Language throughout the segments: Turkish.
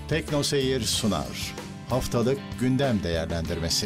Tekno Seyir sunar. Haftalık gündem değerlendirmesi.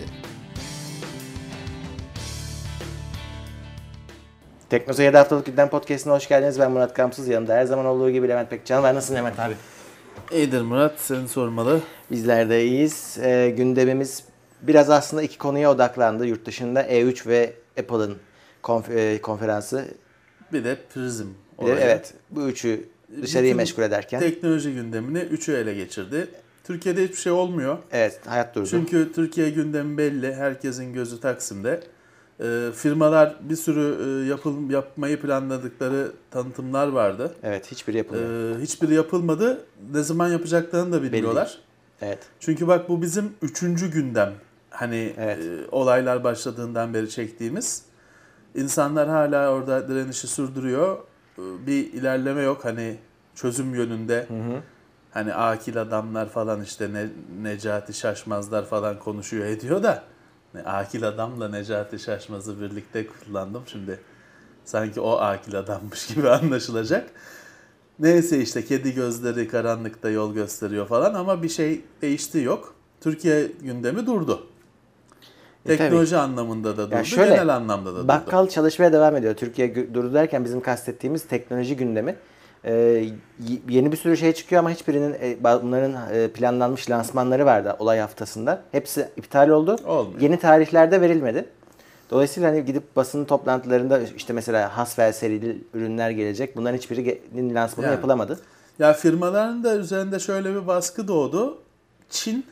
Tekno Seyir'de haftalık gündem podcast'ine hoş geldiniz. Ben Murat Kamsız. Yanımda her zaman olduğu gibi Levent Pekcan var. Nasılsın Levent abi? İyidir Murat, seni sormalı. Bizler de iyiyiz. Gündemimiz biraz aslında iki konuya odaklandı. Yurt dışında E3 ve Apple'ın konferansı. Bir de Prism. Evet, bu üçü dışarıyı meşgul ederken. Teknoloji gündemini üçü ele geçirdi. Türkiye'de hiçbir şey olmuyor. Evet, hayat durdu. Çünkü Türkiye gündemi belli. Herkesin gözü Taksim'de. Firmalar bir sürü yapmayı planladıkları tanıtımlar vardı. Evet, hiçbiri yapılmadı. Hiçbiri yapılmadı. Ne zaman yapacaklarını da bilmiyorlar. Belli. Evet. Çünkü bak bu bizim üçüncü gündem. Hani evet. Olaylar başladığından beri çektiğimiz. İnsanlar hala orada direnişi sürdürüyor. Bir ilerleme yok hani çözüm yönünde. Hı. Hani akil adamlar falan işte Necati Şaşmazlar falan konuşuyor ediyor da. Akil adamla Necati Şaşmaz'ı birlikte kullandım şimdi. Sanki o akil adammış gibi anlaşılacak. Neyse işte kedi gözleri karanlıkta yol gösteriyor falan ama bir şey değişti yok. Türkiye gündemi durdu. Teknoloji anlamında da durdu, yani şöyle, genel anlamda da durdu. Bakkal çalışmaya devam ediyor. Türkiye durdu derken bizim kastettiğimiz teknoloji gündemi. Yeni bir sürü şey çıkıyor ama hiçbirinin bunların planlanmış lansmanları vardı olay haftasında. Hepsi iptal oldu. Olmuyor. Yeni tarihlerde verilmedi. Dolayısıyla hani gidip basın toplantılarında işte mesela Haswell serili ürünler gelecek. Bunların hiçbirinin lansmanı yapılamadı. Ya firmaların da üzerinde şöyle bir baskı doğdu. Çin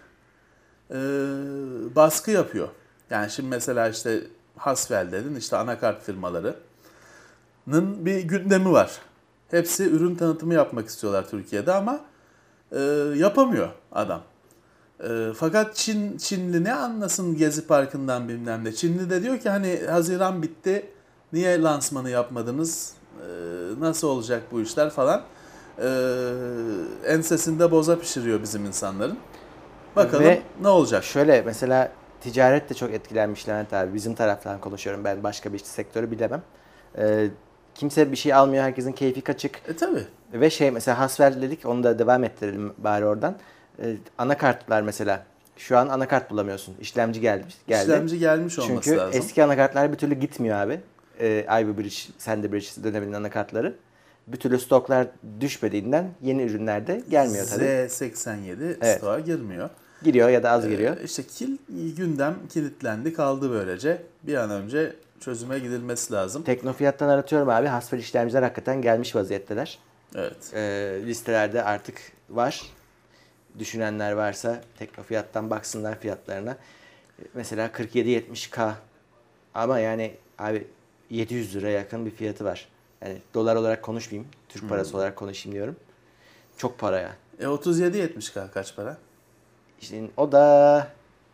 baskı yapıyor. Yani şimdi mesela işte Haswell dedin işte anakart firmalarının bir gündemi var. Hepsi ürün tanıtımı yapmak istiyorlar Türkiye'de ama yapamıyor adam. Fakat Çinli ne anlasın Gezi Parkı'ndan bilmem ne. Çinli de diyor ki hani Haziran bitti niye lansmanı yapmadınız? Nasıl olacak bu işler falan. Ensesinde boza pişiriyor bizim insanların. Bakalım ve ne olacak? Şöyle mesela ticaret de çok etkilenmiş Levent abi. Bizim taraftan konuşuyorum ben başka bir sektörü bilemem. Kimse bir şey almıyor. Herkesin keyfi kaçık. Tabii. Ve mesela Haswell dedik onu da devam ettirelim bari oradan. Anakartlar mesela. Şu an anakart bulamıyorsun. İşlemci geldi. İşlemci gelmiş olması Çünkü lazım. Çünkü eski anakartlar bir türlü gitmiyor abi. Ivy Bridge, Sandy Bridge döneminin anakartları. Bir türlü stoklar düşmediğinden yeni ürünler de gelmiyor tabii. Z87 stoğa girmiyor. Giriyor ya da az giriyor. İşte gündem kilitlendi kaldı böylece. Bir an önce çözüme gidilmesi lazım. Teknofiyat'tan aratıyorum abi. Haswell işlemciler hakikaten gelmiş vaziyetteler. Evet. Listelerde artık var. Düşünenler varsa Teknofiyat'tan baksınlar fiyatlarına. Mesela 47-70K ama yani abi 700 lira yakın bir fiyatı var. Yani dolar olarak konuşmayayım. Türk parası olarak konuşayım diyorum. Çok para ya. 37-70K kaç para? İşte o da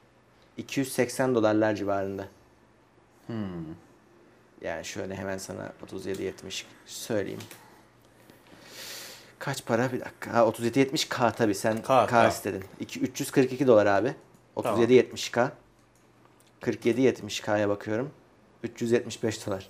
$280 civarında. Yani şöyle hemen sana 37-70 söyleyeyim. Kaç para? Bir dakika. 37-70K tabii sen K istedin. $342 abi. 37-70K. 47-70K'ya bakıyorum. $375.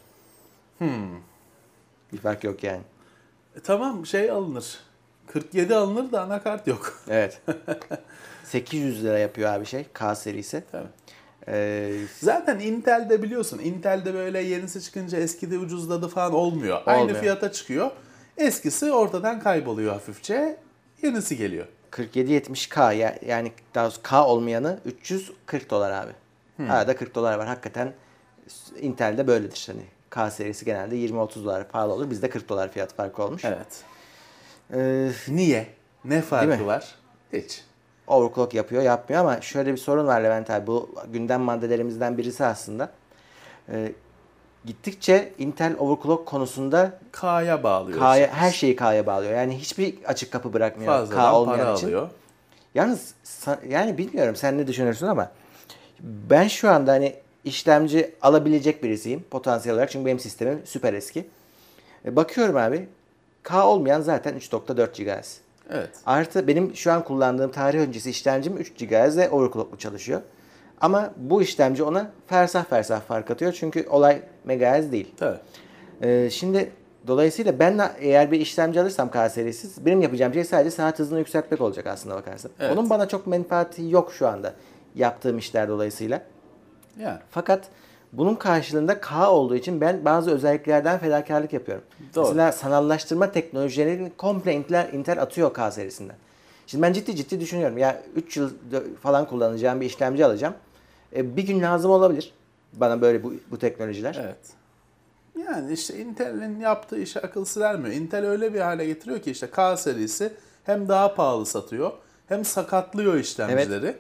Bir fark yok yani. Tamam alınır. 47 alınır da anakart yok. Evet. 800 lira yapıyor abi K serisi. Tabii. Zaten Intel'de biliyorsun. Intel'de böyle yenisi çıkınca eskide ucuzladı falan olmuyor. Aynı fiyata çıkıyor. Eskisi ortadan kayboluyor hafifçe. Yenisi geliyor. 47-70K yani daha doğrusu K olmayanı $340 abi. Arada $40 var. Hakikaten Intel'de böyledir. Hani K serisi genelde $20-30 pahalı olur. Bizde $40 fiyat farkı olmuş. Evet. Niye? Ne farkı var? Hiç. Overclock yapmıyor ama şöyle bir sorun var Levent abi. Bu gündem maddelerimizden birisi aslında. Gittikçe Intel overclock konusunda K'ya bağlıyor. Her şeyi K'ya bağlıyor. Yani hiçbir açık kapı bırakmıyor. Fazladan K olmayan para için. Alıyor. Yalnız yani bilmiyorum sen ne düşünürsün ama ben şu anda hani işlemci alabilecek birisiyim potansiyel olarak. Çünkü benim sistemim süper eski. Bakıyorum abi K olmayan zaten 3.4 GHz. Evet. Artı benim şu an kullandığım tarih öncesi işlemcim 3 GHz ve overclocklu çalışıyor. Ama bu işlemci ona fersah fark atıyor. Çünkü olay megahertz değil. Tabii. Şimdi Dolayısıyla ben eğer bir işlemci alırsam K serisi, benim yapacağım şey sadece saat hızını yükseltmek olacak aslında bakarsan. Evet. Onun bana çok menfaati yok şu anda yaptığım işler dolayısıyla. Yani. Fakat bunun karşılığında K olduğu için ben bazı özelliklerden fedakarlık yapıyorum. Doğru. Mesela sanallaştırma teknolojilerini komple Intel atıyor K serisinden. Şimdi ben ciddi düşünüyorum. Ya 3 yıl falan kullanacağım bir işlemci alacağım. Bir gün lazım olabilir bana böyle bu teknolojiler. Evet. Yani işte Intel'in yaptığı işe akıl sır ermiyor. Intel öyle bir hale getiriyor ki işte K serisi hem daha pahalı satıyor hem sakatlıyor işlemcileri.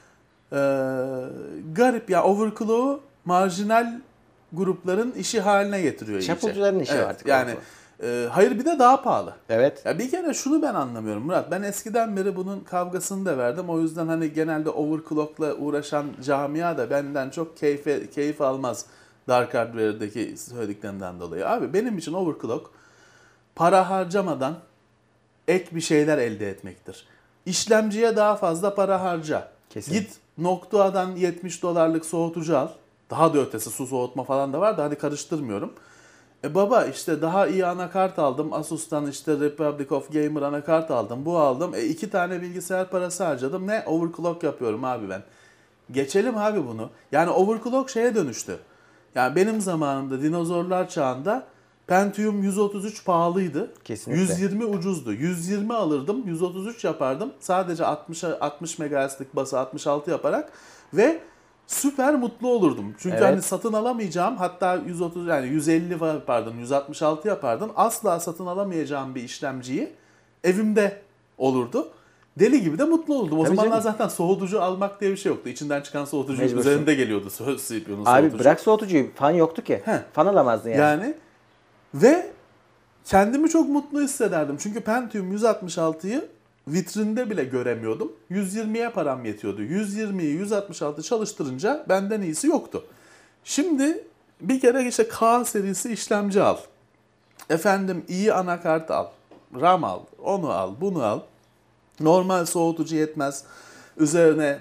Garip ya, overclock'u marjinal grupların işi haline getiriyor iyice. Çapulcuların işi artık. Yani hayır, bir de daha pahalı. Evet. Ya bir kere şunu ben anlamıyorum Murat. Ben eskiden beri bunun kavgasını da verdim. O yüzden hani genelde overclock'la uğraşan camia da benden çok keyif almaz. Dark Hardware'deki söylediklerinden dolayı. Abi benim için overclock para harcamadan ek bir şeyler elde etmektir. İşlemciye daha fazla para harca. Kesin. Git Noctua'dan $70 soğutucu al. Daha da ötesi su soğutma falan da var da hadi karıştırmıyorum. Baba işte daha iyi anakart aldım. Asus'tan işte Republic of Gamer anakart aldım. Bu aldım. 2 tane bilgisayar parası harcadım. Ne? Overclock yapıyorum abi ben. Geçelim abi bunu. Yani overclock şeye dönüştü. Yani benim zamanımda dinozorlar çağında Pentium 133 pahalıydı. Kesinlikle. 120 ucuzdu. 120 alırdım, 133 yapardım. Sadece 60 MHz'lik bası 66 yaparak ve süper mutlu olurdum. Çünkü Evet. hani satın alamayacağım, hatta 130 yani 150 yapardın, 166 yapardın. Asla satın alamayacağım bir işlemciyi evimde olurdu. Deli gibi de mutlu olurdum. O Tabii zamanlar canım. zaten soğutucu almak diye bir şey yoktu. İçinden çıkan soğutucu Mecbursun. üzerinde geliyordu CPU'nun soğutucu. Abi bırak soğutucuyu. Fan yoktu ki. Heh. Fan alamazdın yani. Yani ve kendimi çok mutlu hissederdim. Çünkü Pentium 166'yı vitrinde bile göremiyordum. 120'ye param yetiyordu. 120'yi 166 çalıştırınca benden iyisi yoktu. Şimdi bir kere işte K serisi işlemci al. Efendim iyi anakart al. RAM al. Onu al. Bunu al. Normal soğutucu yetmez. Üzerine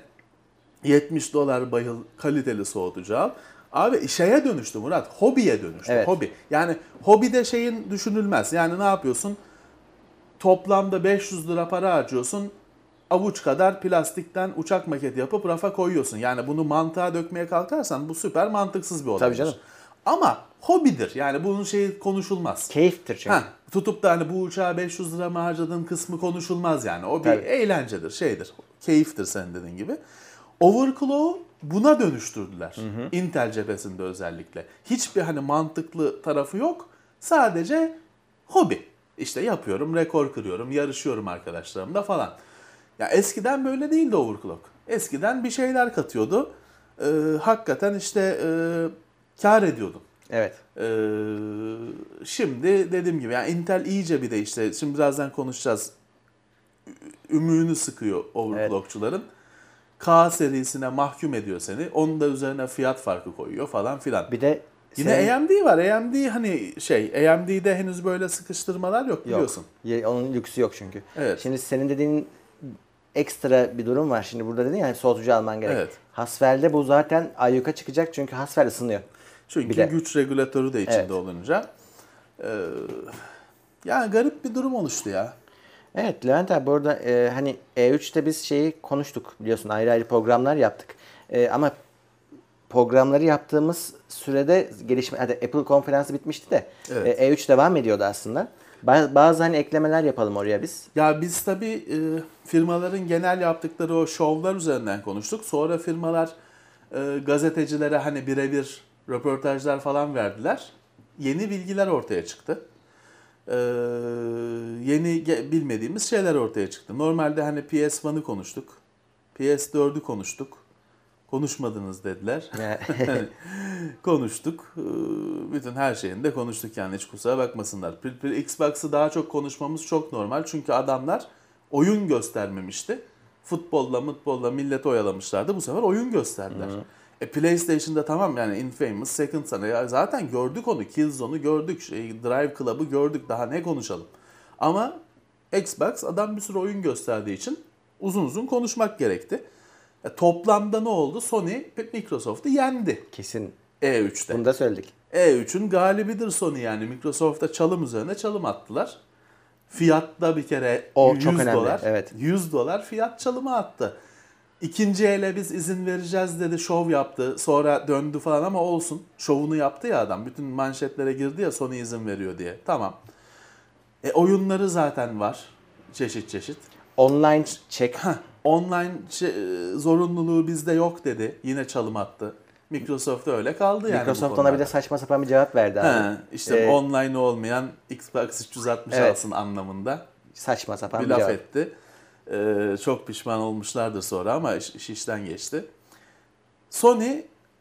$70 bayıl kaliteli soğutucu al. Abi şeye dönüştü Murat. Hobiye dönüştü. Evet. Hobi. Yani hobide şeyin düşünülmez. Yani ne yapıyorsun? Toplamda 500 lira para harcıyorsun. Avuç kadar plastikten uçak maketi yapıp rafa koyuyorsun. Yani bunu mantığa dökmeye kalkarsan bu süper mantıksız bir olaydır. Tabii canım. Ama hobidir. Yani bunun şeyi konuşulmaz. Keyiftir çünkü. Tutup da hani bu uçağa 500 lira mı harcadığın kısmı konuşulmaz yani. O bir Tabii. eğlencedir, şeydir. Keyiftir senin dediğin gibi. Overclock'u buna dönüştürdüler. Intel cephesinde özellikle. Hiçbir hani mantıklı tarafı yok. Sadece hobi. İşte yapıyorum, rekor kırıyorum, yarışıyorum arkadaşlarımla falan. Ya eskiden böyle değildi overclock. Eskiden bir şeyler katıyordu. Hakikaten işte kar ediyordun. Evet. Şimdi dediğim gibi yani Intel iyice bir de işte şimdi birazdan konuşacağız. Ümüğünü sıkıyor overclockçuların. K serisine mahkum ediyor seni. Onun da üzerine fiyat farkı koyuyor falan filan. Bir de Yine AMD var. AMD hani AMD'de henüz böyle sıkıştırmalar yok biliyorsun. Onun lüksü yok çünkü. Evet. Şimdi senin dediğin ekstra bir durum var. Şimdi burada dedin ya soğutucu alman gerek. Evet. Haswell'de bu zaten ayyuka çıkacak çünkü Haswell ısınıyor. Çünkü Bir de. güç regülatörü de içinde Evet. olunca. Yani garip bir durum oluştu ya. Evet Levent abi bu arada hani E3'te biz şeyi konuştuk biliyorsun ayrı ayrı programlar yaptık. Ama programları yaptığımız sürede gelişme hadi Apple konferansı bitmişti de Evet. E3 devam ediyordu aslında. Bazı hani eklemeler yapalım oraya biz. Ya biz tabii firmaların genel yaptıkları o şovlar üzerinden konuştuk. Sonra firmalar gazetecilere hani birebir röportajlar falan verdiler. Yeni bilgiler ortaya çıktı. Yeni bilmediğimiz şeyler ortaya çıktı. Normalde hani PS1'ı konuştuk. PS4'ü konuştuk. Konuşmadınız dediler. Konuştuk. Bütün her şeyini de konuştuk yani hiç kusura bakmasınlar. Xbox'ı daha çok konuşmamız çok normal. Çünkü adamlar oyun göstermemişti. Futbolla milleti oyalamışlardı. Bu sefer oyun gösterdiler. PlayStation'da tamam yani Infamous Second Son. Ya zaten gördük onu. Killzone'u gördük. Drive Club'ı gördük. Daha ne konuşalım. Ama Xbox adam bir sürü oyun gösterdiği için uzun uzun konuşmak gerekti. Toplamda ne oldu? Sony Microsoft'u yendi Kesin. E3'te. Bunu da söyledik. E3'ün galibidir Sony yani. Microsoft'a çalım üzerine çalım attılar. Fiyatta bir kere O 100 çok önemli, dolar. evet. 100 dolar fiyat çalımı attı. İkinci ele biz izin vereceğiz dedi, şov yaptı. Sonra döndü falan ama olsun. Şovunu yaptı ya adam. Bütün manşetlere girdi ya Sony izin veriyor diye. Tamam. Oyunları zaten var. Çeşit çeşit. Online check. Online zorunluluğu bizde yok dedi. Yine çalım attı. Microsoft öyle kaldı yani. Microsoft ona bir de saçma sapan bir cevap verdi abi. İşte online olmayan Xbox 360 Evet. alsın anlamında Saçma sapan bir bir laf cevap. etti. Çok pişman olmuşlardır sonra ama iş işten geçti. Sony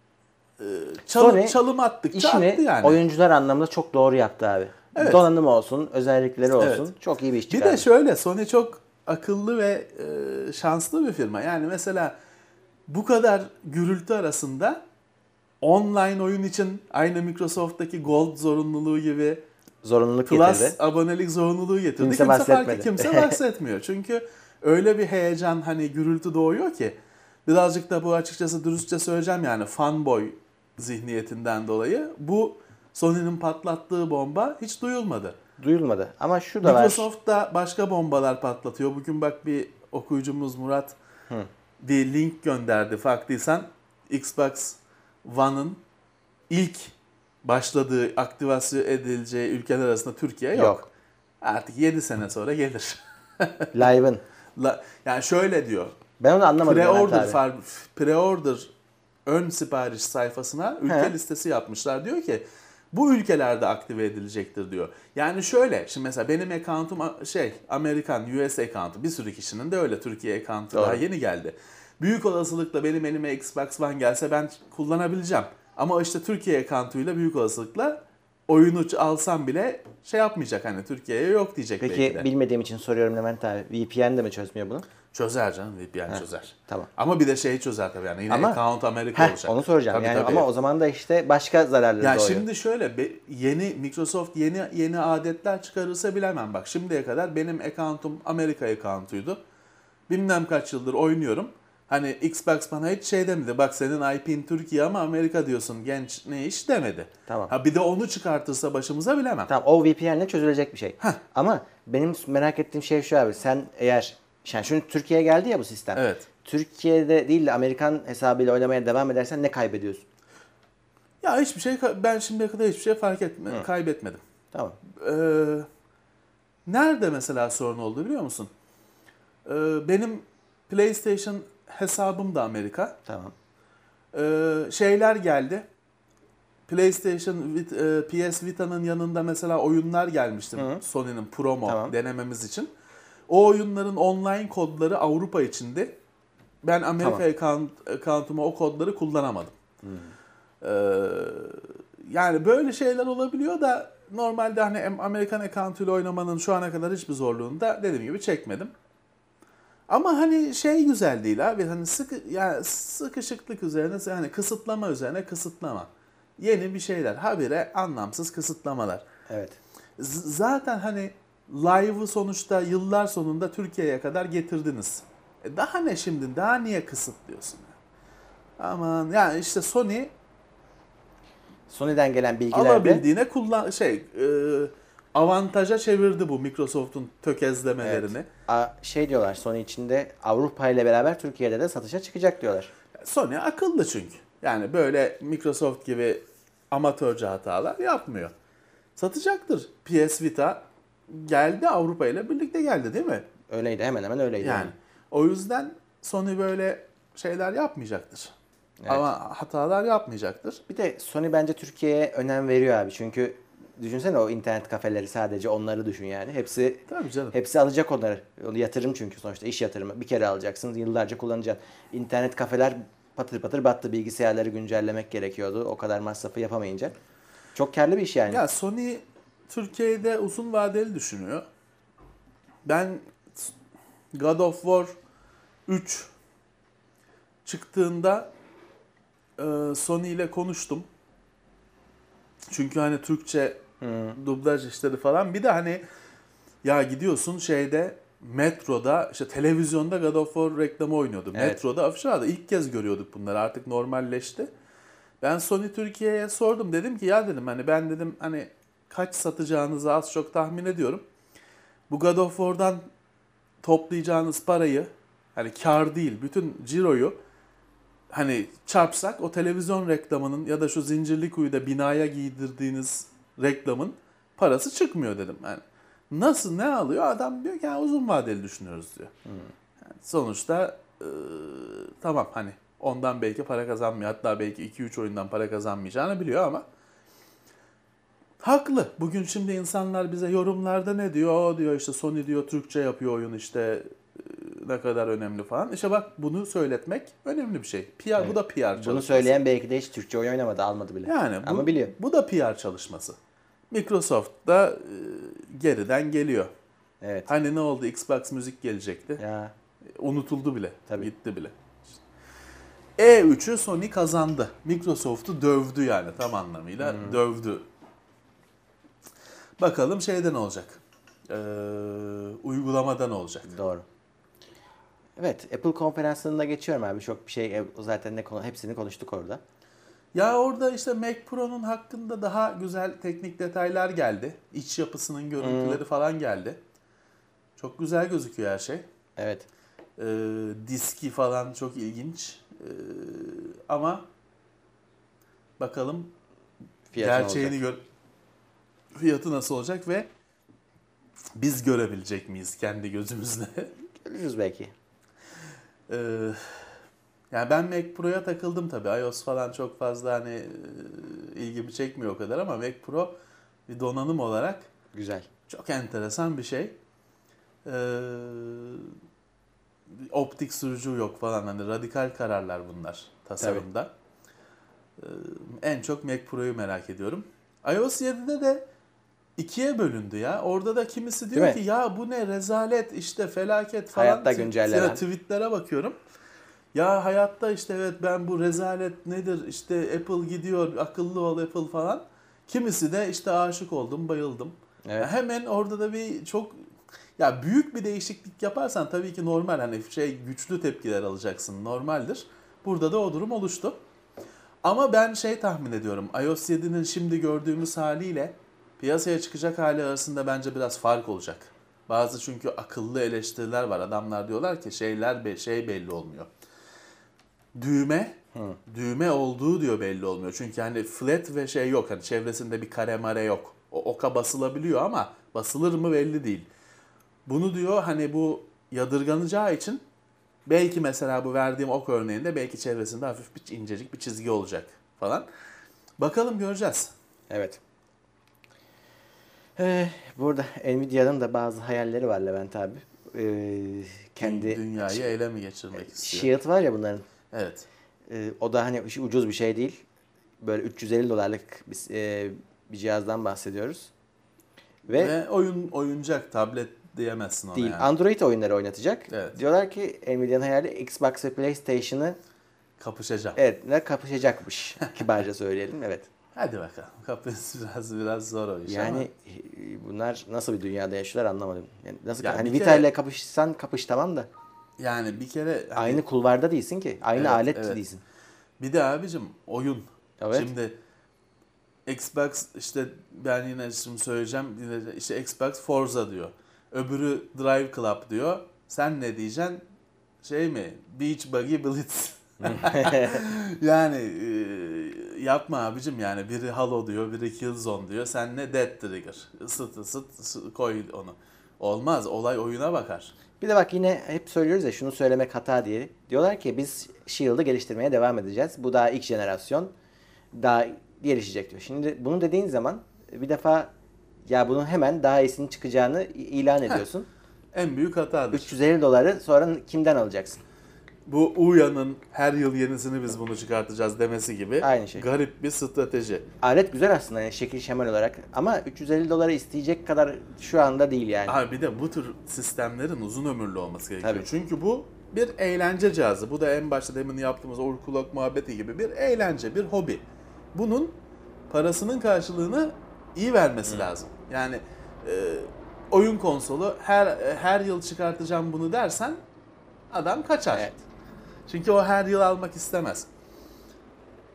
çalım attıkça İşini attı yani. oyuncular anlamında çok doğru yaptı abi. Evet. Donanım olsun, özellikleri olsun. Evet. Çok iyi bir iş Bir çıkardı. de şöyle, Sony çok akıllı ve şanslı bir firma. Yani mesela bu kadar gürültü arasında online oyun için aynı Microsoft'taki Gold zorunluluğu gibi Zorunluluk Plus getirdi. abonelik zorunluluğu getirdi. Kimse bahsetmedi. Kimse bahsetmiyor. Çünkü öyle bir heyecan, hani gürültü doğuyor ki birazcık da bu, açıkçası dürüstçe söyleyeceğim, yani fanboy zihniyetinden dolayı bu Sony'nin patlattığı bomba hiç duyulmadı. Duyulmadı. Ama şu da var. Microsoft da başka bombalar patlatıyor. Bugün bak bir okuyucumuz Murat bir link gönderdi. Farklıysan Xbox One'ın ilk başladığı, aktivasyon edileceği ülkeler arasında Türkiye yok. Yok. Artık 7 sene sonra gelir. Live'ın. Yani şöyle diyor. Ben onu anlamadım. Pre-order ön sipariş sayfasına ülke listesi yapmışlar. Diyor ki bu ülkelerde aktive edilecektir diyor. Yani şöyle, şimdi mesela benim account'um Amerikan US account'u, bir sürü kişinin de öyle Türkiye account'u daha yeni geldi. Büyük olasılıkla benim elime Xbox One gelse ben kullanabileceğim. Ama işte Türkiye account'uyla büyük olasılıkla oyunu alsam bile yapmayacak, hani Türkiye'ye yok diyecek belki de. Peki bilmediğim için soruyorum Levent abi. VPN de mi çözmüyor bunu? Çözer canım, VPN çözer. Tamam. Ama bir de çözer tabii, yani yine Ama, account Amerika olacak. Onu soracağım. Tabii, yani tabii. ama o zaman da işte başka zararları Ya doğuyor. şimdi şöyle, Microsoft yeni adetler çıkarırsa bilemem. Bak şimdiye kadar benim account'um Amerika account'uydu. Bilmem kaç yıldır oynuyorum. Hani Xbox bana hiç demedi. Bak senin IP'in Türkiye ama Amerika diyorsun, genç ne iş demedi. Tamam. Bir de onu çıkartırsa başımıza bilemem. Tamam, o VPN'le çözülecek bir şey. Ama benim merak ettiğim şey şu abi. Sen eğer şimdi Türkiye'ye geldi ya bu sistem. Evet. Türkiye'de değil de Amerikan hesabıyla oynamaya devam edersen ne kaybediyorsun? Ya hiçbir şey, ben şimdiye kadar hiçbir şey kaybetmedim. Tamam. Nerede mesela sorun oldu biliyor musun? Benim PlayStation hesabım da Amerika. Tamam. Şeyler geldi. PlayStation PS Vita'nın yanında mesela oyunlar gelmişti. Sony'nin promo denememiz için. O oyunların online kodları Avrupa içindi. Ben Amerika account'uma o kodları kullanamadım. Yani böyle şeyler olabiliyor da normalde hani Amerikan account'uyla oynamanın şu ana kadar hiçbir zorluğunu da dediğim gibi çekmedim. Ama hani güzel değil abi. Hani sıkışıklık üzerine, hani kısıtlama üzerine kısıtlama. Yeni bir şeyler. Habire anlamsız kısıtlamalar. Evet. Zaten hani live'ı sonuçta yıllar sonunda Türkiye'ye kadar getirdiniz. Daha ne şimdi? Daha niye kısıtlıyorsun? Aman yani işte Sony'den gelen bilgilerde alabildiğine avantaja çevirdi bu Microsoft'un tökezlemelerini. diyorlar, Sony içinde Avrupa ile beraber Türkiye'de de satışa çıkacak diyorlar. Sony akıllı çünkü. Yani böyle Microsoft gibi amatörce hatalar yapmıyor. Satacaktır. PS Vita geldi, Avrupa ile birlikte geldi değil mi? Öyleydi, hemen hemen öyleydi. Yani o yüzden Sony böyle şeyler yapmayacaktır. Evet. Ama hatalar yapmayacaktır. Bir de Sony bence Türkiye'ye önem veriyor abi. Çünkü düşünsene, o internet kafeleri, sadece onları düşün yani. Tabii canım. Hepsi alacak onları. Onu yatırım, çünkü sonuçta iş yatırımı. Bir kere alacaksın, yıllarca kullanacaksın. İnternet kafeler patır patır battı. Bilgisayarları güncellemek gerekiyordu. O kadar masrafı yapamayınca. Çok karlı bir iş yani. Ya Sony Türkiye'de uzun vadeli düşünüyor. Ben God of War 3 çıktığında Sony ile konuştum. Çünkü hani Türkçe dublaj işleri falan. Bir de hani ya gidiyorsun metroda, işte televizyonda God of War reklamı oynuyordu. Evet. Metroda afiş vardı. İlk kez görüyorduk bunları. Artık normalleşti. Ben Sony Türkiye'ye sordum. Dedim ki ya dedim hani ben dedim hani kaç satacağınızı az çok tahmin ediyorum. Bu God of War'dan toplayacağınız parayı hani kar değil bütün ciroyu hani çarpsak o televizyon reklamının ya da şu Zincirlikuyu'da binaya giydirdiğiniz reklamın parası çıkmıyor dedim. Yani nasıl ne alıyor? Adam diyor ki uzun vadeli düşünüyoruz diyor. Yani sonuçta tamam hani ondan belki para kazanmıyor. Hatta belki 2-3 oyundan para kazanmayacağını biliyor ama haklı. Bugün şimdi insanlar bize yorumlarda ne diyor? O diyor işte Sony diyor Türkçe yapıyor oyun işte ne kadar önemli falan. İşte bak bunu söyletmek önemli bir şey. PR, Evet. bu da PR çalışması. Bunu söyleyen belki de hiç Türkçe oyun oynamadı, almadı bile. Yani ama biliyor. Bu da PR çalışması. Microsoft da geriden geliyor. Evet. Hani ne oldu? Xbox müzik gelecekti. Ya. Unutuldu bile. Tabii. Gitti bile. E3'ü Sony kazandı. Microsoft'u dövdü yani tam anlamıyla dövdü. Bakalım şeyden olacak. Uygulamadan olacak. Doğru. Evet, Apple konferanslarına geçiyorum abi. Çok bir şey zaten hepsini konuştuk orada. Ya orada işte Mac Pro'nun hakkında daha güzel teknik detaylar geldi. İç yapısının görüntüleri falan geldi. Çok güzel gözüküyor her şey. Evet. Diski falan çok ilginç. Ama bakalım gerçeğini fiyatı nasıl olacak ve biz görebilecek miyiz kendi gözümüzle? Görürüz belki. Yani ben Mac Pro'ya takıldım tabii. iOS falan çok fazla hani ilgimi çekmiyor o kadar ama Mac Pro bir donanım olarak Güzel. çok enteresan bir şey. Optik sürücü yok falan hani radikal kararlar bunlar tasarımda. En çok Mac Pro'yu merak ediyorum. iOS 7'de de ikiye bölündü ya. Orada da kimisi diyor ki ya bu ne rezalet işte felaket falan. Hayatta güncellenen. Tweetlere bakıyorum. Ya hayatta işte evet ben bu rezalet nedir işte Apple gidiyor akıllı ol Apple falan. Kimisi de işte aşık oldum bayıldım. Evet. Ya hemen orada da bir çok ya büyük bir değişiklik yaparsan tabii ki normal hani güçlü tepkiler alacaksın normaldir. Burada da o durum oluştu. Ama ben tahmin ediyorum iOS 7'nin şimdi gördüğümüz haliyle piyasaya çıkacak hali arasında bence biraz fark olacak. Bazı çünkü akıllı eleştiriler var. Adamlar diyorlar ki belli olmuyor. Düğme olduğu diyor belli olmuyor. Çünkü hani flat ve yok hani çevresinde bir kare mare yok. O oka basılabiliyor ama basılır mı belli değil. Bunu diyor hani bu yadırganacağı için belki mesela bu verdiğim ok örneğinde belki çevresinde hafif bir incecik bir çizgi olacak falan. Bakalım göreceğiz. Evet. Burada Nvidia'nın da bazı hayalleri var Levent abi. Kendi dünyayı ele mi geçirmek istiyor? Shield var ya bunların. Evet. O da hani ucuz bir şey değil. Böyle $350 bir cihazdan bahsediyoruz. Ve oyuncak tablet diyemezsin ona değil. yani. Android oyunları oynatacak. Evet. Diyorlar ki Nvidia'nın hayali Xbox ve PlayStation'ı kapışacak. Evet, ne kapışacakmış. Kibarca söyleyelim. Evet. Hadi bakalım. Biraz zor o iş yani ama. bunlar nasıl bir dünyada yaşıyorlar anlamadım. Yani nasıl Yani hani bir Vita ile kere- kapışsan kapış tamam da Yani bir kere hani- aynı kulvarda değilsin ki. Aynı Evet, alet evet. değilsin. Bir de abicim oyun. Evet. Şimdi Xbox işte ben yine şimdi söyleyeceğim yine işte Xbox Forza diyor. Öbürü Drive Club diyor. Sen ne diyeceksin? Beach Buggy Blitz. Yani yapma abicim yani biri Halo diyor, biri Killzone diyor. Sen ne Dead Trigger. Isıt koy onu. Olmaz. Olay oyuna bakar. Bir de bak yine hep söylüyoruz ya şunu söylemek hata diye. Diyorlar ki biz Shield'ı geliştirmeye devam edeceğiz. Bu daha ilk jenerasyon. Daha gelişecek diyor. Şimdi bunu dediğin zaman bir defa ya bunun hemen daha iyisinin çıkacağını ilan ediyorsun. En büyük hatadır. $350 sonra kimden alacaksın? Bu Uya'nın her yıl yenisini biz bunu çıkartacağız demesi gibi Aynı şey. garip bir strateji. Alet güzel aslında yani şekil şemal olarak ama $350 isteyecek kadar şu anda değil yani. Abi bir de bu tür sistemlerin uzun ömürlü olması gerekiyor. Tabii. Çünkü bu bir eğlence cihazı. Bu da en başta demin yaptığımız kulak muhabbeti gibi bir eğlence, bir hobi. Bunun parasının karşılığını iyi vermesi lazım. Yani oyun konsolu her yıl çıkartacağım bunu dersen adam kaçar. Evet. Çünkü o her yıl almak istemez.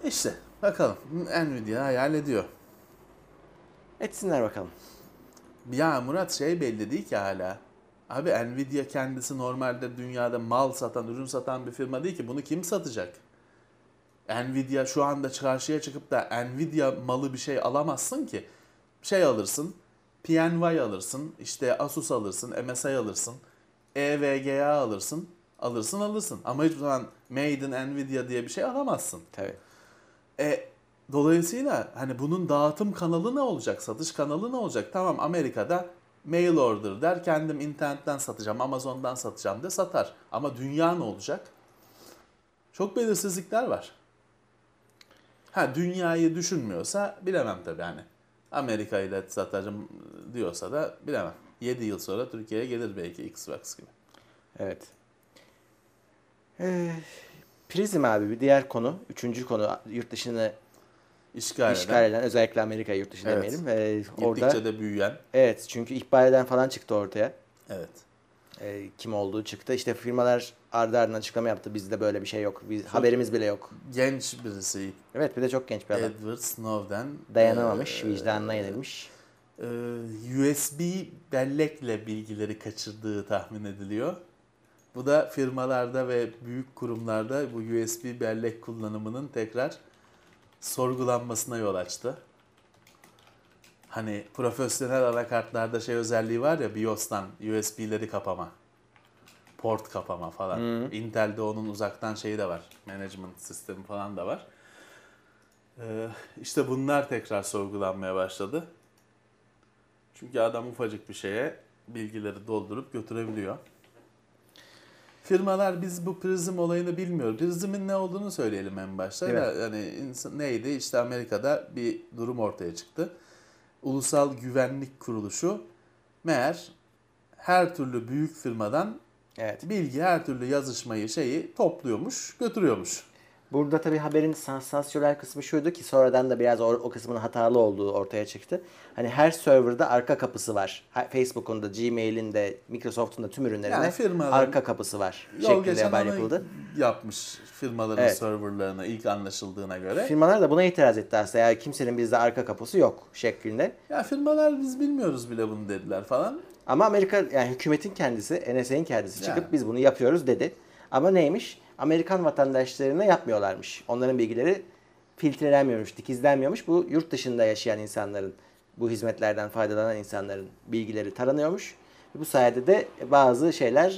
İşte bakalım. Nvidia hayal ediyor. Etsinler bakalım. Ya Murat şey belli değil ki hala. Abi Nvidia kendisi normalde dünyada mal satan, ürün satan bir firma değil ki. Bunu kim satacak? Nvidia şu anda karşıya çıkıp da Nvidia malı bir şey alamazsın ki. Şey alırsın, PNY alırsın, işte Asus alırsın, MSI alırsın, EVGA alırsın. Ama hiçbir zaman Made in Nvidia diye bir şey alamazsın. Tabii. Dolayısıyla hani bunun dağıtım kanalı ne olacak, satış kanalı ne olacak? Tamam, Amerika'da mail order der, kendim internetten satacağım, Amazon'dan satacağım de satar. Ama dünya ne olacak? Çok belirsizlikler var. Dünyayı düşünmüyorsa bilemem tabii hani. Amerika ile satacağım diyorsa da bilemem. 7 yıl sonra Türkiye'ye gelir belki Xbox gibi. Evet. Prizm abi bir diğer konu. Üçüncü konu yurt dışını işgal eden, özellikle Amerika'yı yurt dışı demeyelim. Gittikçe de büyüyen. Evet, çünkü ihbar eden falan çıktı ortaya. Evet. Kim olduğu çıktı. İşte firmalar ardı ardına açıklama yaptı. Bizde böyle bir şey yok. Haberimiz bile yok. Genç birisi. Evet, bir de çok genç bir adam. Edward Snowden. Dayanamamış, vicdanına yenilmiş. USB bellekle bilgileri kaçırdığı tahmin ediliyor. Bu da firmalarda ve büyük kurumlarda bu USB bellek kullanımının tekrar sorgulanmasına yol açtı. Hani profesyonel anakartlarda şey özelliği var ya, BIOS'tan USB'leri kapama, port kapama falan. Intel'de onun uzaktan şeyi de var, management sistemi falan da var. İşte bunlar tekrar sorgulanmaya başladı. Çünkü adam ufacık bir şeye bilgileri doldurup götürebiliyor. Firmalar biz bu prizm olayını bilmiyor. Prizmin ne olduğunu söyleyelim en başta. Yani neydi? İşte Amerika'da bir durum ortaya çıktı. Ulusal Güvenlik Kuruluşu meğer her türlü büyük firmadan bilgi, her türlü yazışmayı topluyormuş, götürüyormuş. Burada tabii haberin sansasyonel kısmı şuydu ki sonradan da biraz o kısmının hatalı olduğu ortaya çıktı. Hani her serverda arka kapısı var. Facebook'un da, Gmail'in de, Microsoft'un da tüm ürünlerine arka kapısı var. Şeklinde haber yapıldı. Yapmış firmaların serverlarına ilk anlaşıldığına göre. Firmalar da buna itiraz etti aslında. Yani kimsenin bizde arka kapısı yok şeklinde. Ya firmalar biz bilmiyoruz bile bunu dediler falan. Ama Amerika, yani hükümetin kendisi, NSA'nin kendisi çıkıp biz bunu yapıyoruz dedi. Ama neymiş? Amerikan vatandaşlarına yapmıyorlarmış. Onların bilgileri filtrelenmiyormuş, dikizlenmiyormuş. Bu yurt dışında yaşayan insanların, bu hizmetlerden faydalanan insanların bilgileri taranıyormuş. Bu sayede de bazı şeyler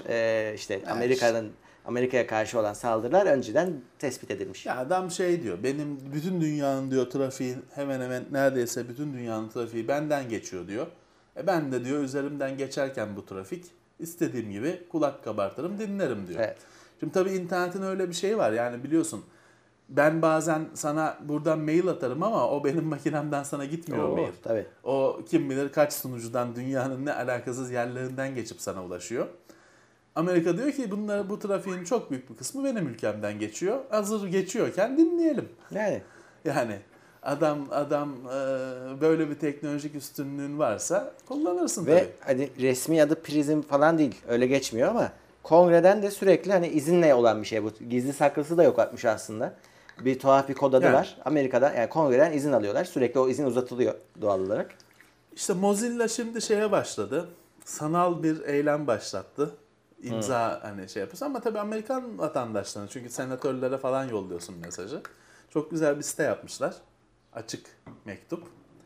Amerika'ya karşı olan saldırılar önceden tespit edilmiş. Ya adam diyor, benim bütün dünyanın diyor trafiği hemen hemen neredeyse bütün dünyanın trafiği benden geçiyor diyor. Ben de diyor üzerimden geçerken bu trafik istediğim gibi kulak kabartırım, dinlerim diyor. Evet. Şimdi tabii internetin öyle bir şeyi var, yani biliyorsun ben bazen sana buradan mail atarım ama o benim makinemden sana gitmiyor mail. Tabii. O kim bilir kaç sunucudan dünyanın ne alakasız yerlerinden geçip sana ulaşıyor. Amerika diyor ki bu trafiğin çok büyük bir kısmı benim ülkemden geçiyor. Hazır geçiyorken dinleyelim. Yani adam böyle bir teknolojik üstünlüğün varsa kullanırsın tabii. Ve hani resmi adı prizm falan değil. Öyle geçmiyor ama kongreden de sürekli hani izinle olan bir şey bu. Gizli saklısı da yokmuş aslında. Bir tuhaf bir kod adı var. Amerika'da yani kongreden izin alıyorlar. Sürekli o izin uzatılıyor doğal olarak. İşte Mozilla şimdi başladı. Sanal bir eylem başlattı. İmza yapıyorsun ama tabii Amerikan vatandaşlarına, çünkü senatörlere falan yolluyorsun mesajı. Çok güzel bir site yapmışlar. Açık mektup.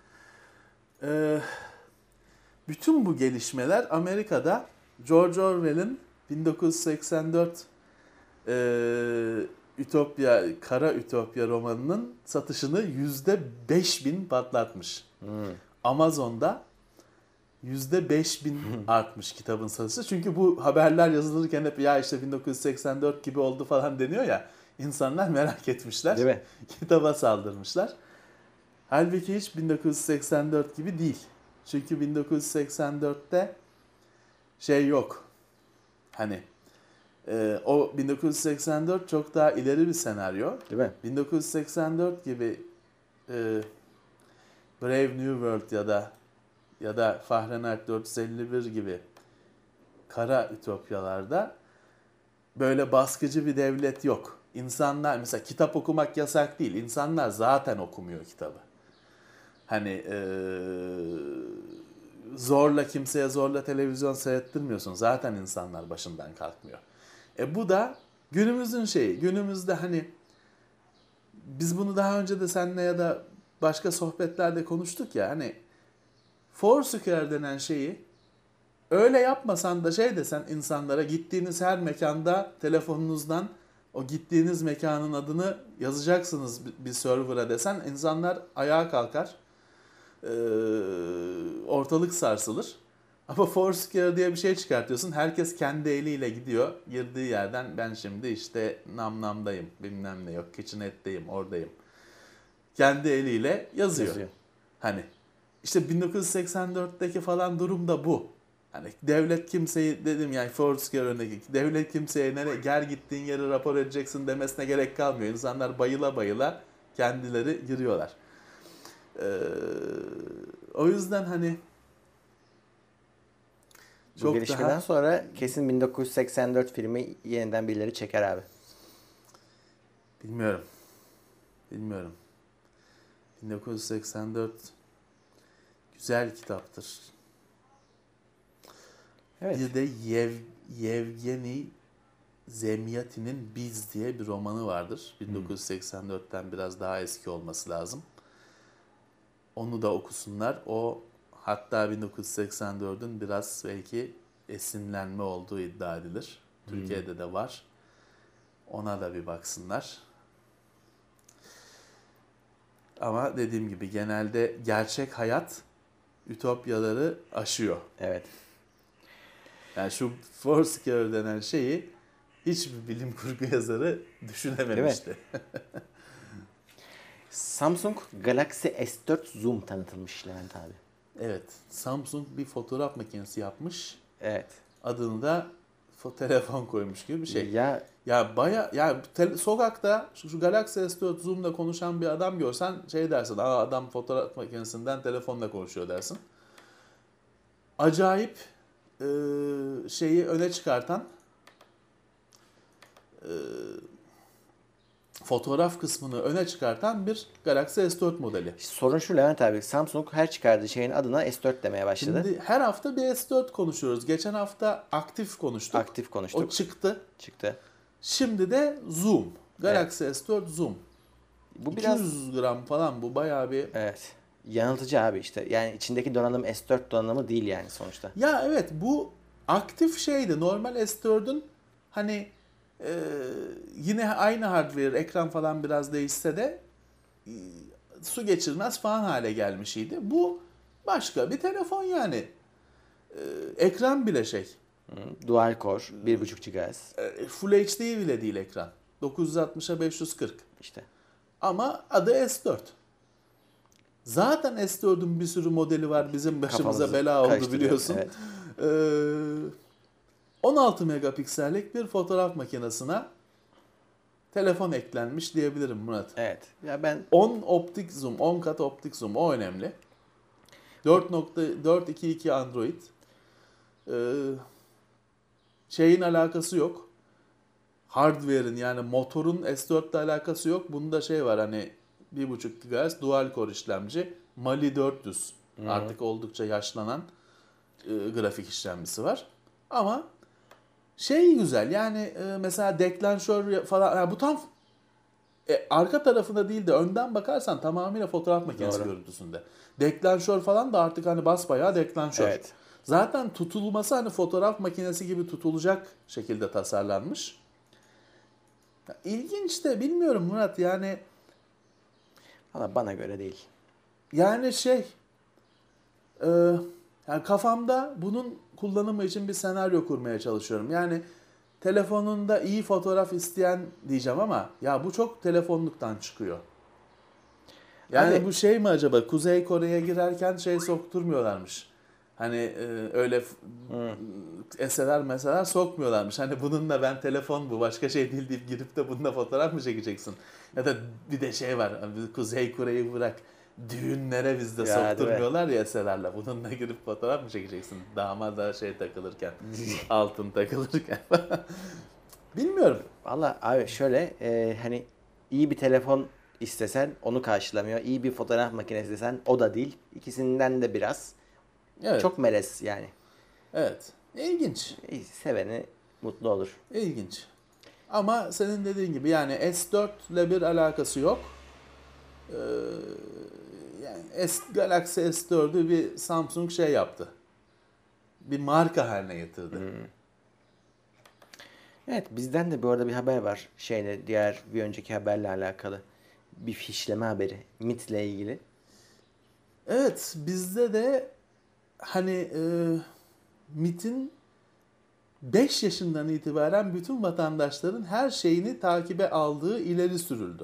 Bütün bu gelişmeler Amerika'da George Orwell'in 1984 Kara Ütopya romanının satışını %5000 patlatmış. Amazon'da %5000 artmış kitabın satışı. Çünkü bu haberler yazılırken hep ya işte 1984 gibi oldu falan deniyor ya. İnsanlar merak etmişler. Değil mi? Kitaba saldırmışlar. Halbuki hiç 1984 gibi değil. Çünkü 1984'te yok. O 1984 çok daha ileri bir senaryo. Değil mi? 1984 gibi Brave New World ya da Fahrenheit 451 gibi kara ütopyalarda böyle baskıcı bir devlet yok. İnsanlar mesela kitap okumak yasak değil. İnsanlar zaten okumuyor kitabı. Hani zorla televizyon seyrettirmiyorsun. Zaten insanlar başından kalkmıyor. Bu da günümüzün şeyi. Günümüzde hani biz bunu daha önce de seninle ya da başka sohbetlerde konuştuk ya, hani Foursquare denen şeyi öyle yapmasan da şey desen insanlara, gittiğiniz her mekanda telefonunuzdan o gittiğiniz mekanın adını yazacaksınız bir server'a desen, insanlar ayağa kalkar. Ortalık sarsılır. Ama Foursquare diye bir şey çıkartıyorsun. Herkes kendi eliyle gidiyor. Girdiği yerden ben şimdi işte Namnam'dayım, bilmem ne yok, KitchenAid'deyim, oradayım. Kendi eliyle yazıyor. Hani işte 1984'teki falan durum da bu. Hani devlet kimseyi, dedim yani Foursquare örneği, devlet kimseye gel gittiğin yeri rapor edeceksin demesine gerek kalmıyor. İnsanlar bayıla bayıla kendileri giriyorlar. O yüzden hani bu gelişmeden sonra kesin 1984 filmi yeniden birileri çeker abi. Bilmiyorum. 1984 güzel kitaptır. Evet. Bir de Yevgeni Zemyatin'in Biz diye bir romanı vardır. 1984'ten biraz daha eski olması lazım. Onu da okusunlar. O hatta 1984'ün biraz belki esinlenme olduğu iddia edilir. Türkiye'de de var. Ona da bir baksınlar. Ama dediğim gibi genelde gerçek hayat ütopyaları aşıyor. Evet. Yani şu Foursquare denen şeyi hiçbir bilim kurgu yazarı düşünememişti. Samsung Galaxy S4 Zoom tanıtılmış Levent abi. Evet. Samsung bir fotoğraf makinesi yapmış. Evet. Adını da telefon koymuş gibi bir şey. Ya Sokakta şu Galaxy S4 Zoom'la konuşan bir adam görsen şey dersin. Adam fotoğraf makinesinden telefonla konuşuyor dersin. Acayip şeyi öne çıkartan, fotoğraf kısmını öne çıkartan bir Galaxy S4 modeli. sorun şu Levent abi. Samsung her çıkardığı şeyin adına S4 demeye başladı. Şimdi her hafta bir S4 konuşuyoruz. Geçen hafta aktif konuştuk. O çıktı. Şimdi de Zoom. Galaxy S4 Zoom. Bu 200 gram falan, bu bayağı bir... Evet. Yanıltıcı abi işte. Yani içindeki donanım S4 donanımı değil yani sonuçta. Ya evet, bu aktif şeydi. Normal S4'ün hani yine aynı hardware, ekran falan biraz değişse de su geçirmez falan hale gelmişydi. Bu başka bir telefon yani. Ekran bile şey. Dual Core 1.5 GHz. Full HD bile değil ekran. 960'a 540. İşte. Ama adı S4. Zaten S4'ün bir sürü modeli var. Bizim başımıza bela oldu biliyorsun. Evet. 16 megapiksellik bir fotoğraf makinesine telefon eklenmiş diyebilirim Murat. Evet. Ya ben 10 kat optik zoom, o önemli. 4.422 Android. Şeyin alakası yok. Hardware'in yani motorun S4 ile alakası yok. Bunda şey var, hani 1.5 GHz dual core işlemci. Mali 400. Artık oldukça yaşlanan grafik işlemcisi var. Ama şey güzel yani, mesela deklanşör falan, yani bu tam arka tarafında değil de önden bakarsan tamamıyla fotoğraf makinesi görüntüsünde. Deklanşör falan da artık hani basbayağı deklanşör. Evet. Zaten tutulması hani fotoğraf makinesi gibi tutulacak şekilde tasarlanmış. İlginç de, bilmiyorum Murat yani. Valla bana göre değil. Yani yani kafamda bunun kullanımı için bir senaryo kurmaya çalışıyorum. Yani telefonunda iyi fotoğraf isteyen diyeceğim ama ya bu çok telefonluktan çıkıyor. Yani Abi, bu şey mi acaba, Kuzey Kore'ye girerken sokturmuyorlarmış. Hani öyle eserler mesela sokmuyorlarmış. Hani bununla ben telefon bu başka şey değil deyip girip de bununla fotoğraf mı çekeceksin? Ya da bir de şey var, Kuzey Kore'yi bırak. Düğünlere bizde sokturmuyorlar ya eserlerle. Bununla girip fotoğraf mı çekeceksin? Damada takılırken, altın takılırken. Bilmiyorum. Valla abi şöyle hani iyi bir telefon istesen onu karşılamıyor. İyi bir fotoğraf makinesi istesen o da değil. İkisinden de biraz. Evet. Çok melez yani. Evet. İlginç. Seveni mutlu olur. İlginç. Ama senin dediğin gibi yani S4 ile bir alakası yok. Ee, yani Galaxy S4'ü bir Samsung şey yaptı. Bir marka haline getirdi. Evet, bizden de bu arada bir haber var. Diğer bir önceki haberle alakalı. Bir fişleme haberi. MIT ile ilgili. Evet, bizde de hani MIT'in 5 yaşından itibaren bütün vatandaşların her şeyini takibe aldığı ileri sürüldü.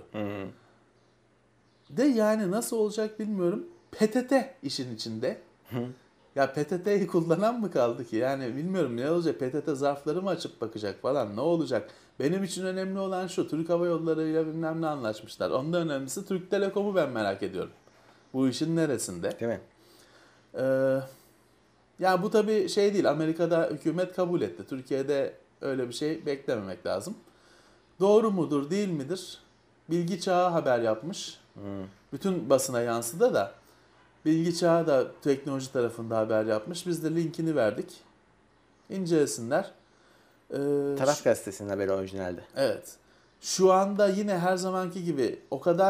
De yani nasıl olacak bilmiyorum. PTT işin içinde. Ya PTT'yi kullanan mı kaldı ki? Yani bilmiyorum ne olacak. PTT zarfları mı açıp bakacak falan ne olacak? Benim için önemli olan şu. Türk Hava Yolları ile bilmem ne anlaşmışlar. Ondan önemlisi Türk Telekom'u ben merak ediyorum. Bu işin neresinde? Değil mi? Ee, ya bu tabii şey değil. Amerika'da hükümet kabul etti. Türkiye'de öyle bir şey beklememek lazım. Doğru mudur değil midir? Bilgi Çağı haber yapmış. Bütün basına yansıdı da. Bilgi Çağı da teknoloji tarafında haber yapmış. Biz de linkini verdik. İncelesinler. Taraf gazetesinin haberi orijinalde. Evet. Şu anda yine her zamanki gibi o kadar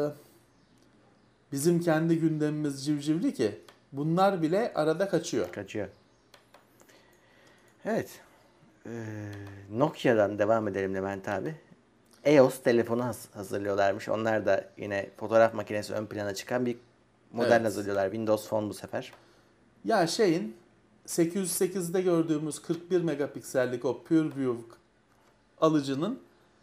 bizim kendi gündemimiz civcivli ki bunlar bile arada kaçıyor. Kaçıyor. Evet. Nokia'dan devam edelim Levent abi. EOS telefonu hazırlıyorlarmış. Onlar da yine fotoğraf makinesi ön plana çıkan bir model Evet. hazırlıyorlar. Windows Phone bu sefer. Ya 808'de gördüğümüz 41 megapiksellik o PureView alıcının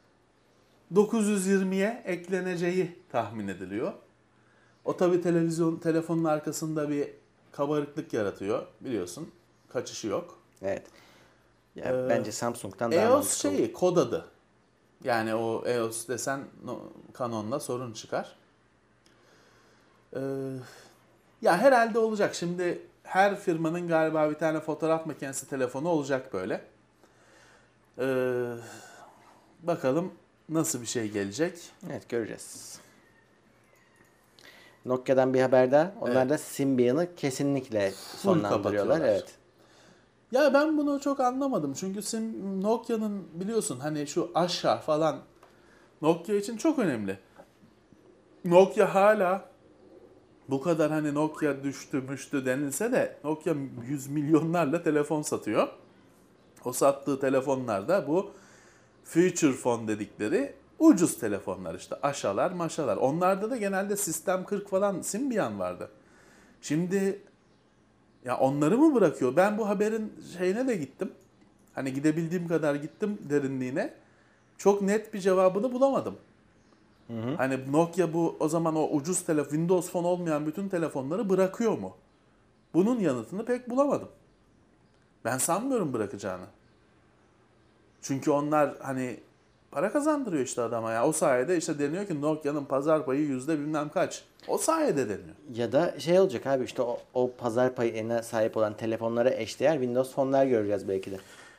920'ye ekleneceği tahmin ediliyor. O tabi telefonun arkasında bir kabarıklık yaratıyor biliyorsun. Kaçışı yok. Evet. Ya bence Samsung'dan daha EOS mantıklı olur. kod adı. Yani o EOS desen Canon'la sorun çıkar. Ee, ya herhalde olacak. Şimdi her firmanın galiba bir tane fotoğraf makinesi telefonu olacak böyle. Ee, bakalım nasıl bir şey gelecek. Evet, göreceğiz. Nokia'dan bir haber daha. Onlar Evet. da Symbian'ı kesinlikle sonlandırıyorlar. kapatıyorlar. Evet. Ya ben bunu çok anlamadım. Çünkü Nokia'nın biliyorsun hani şu aşağı falan Nokia için çok önemli. Nokia hala bu kadar hani Nokia düştü denilse de Nokia 100 milyonlarla telefon satıyor. O sattığı telefonlar da bu feature phone dedikleri ucuz telefonlar işte aşalar maşalar. Onlarda da genelde Sistem 40 falan Symbian vardı. Şimdi ya onları mı bırakıyor? Ben bu haberin şeyine de gittim. Hani gidebildiğim kadar gittim derinliğine. Çok net bir cevabını bulamadım. Hani Nokia bu o zaman o ucuz Windows Phone olmayan bütün telefonları bırakıyor mu? Bunun yanıtını pek bulamadım. Ben sanmıyorum bırakacağını. Çünkü onlar hani para kazandırıyor işte adama ya. O sayede işte deniyor ki Nokia'nın pazar payı yüzde bilmem kaç. O sayede deniyor. Ya da olacak abi işte o pazar payına sahip olan telefonlara eşdeğer Windows Phone'lar göreceğiz belki de.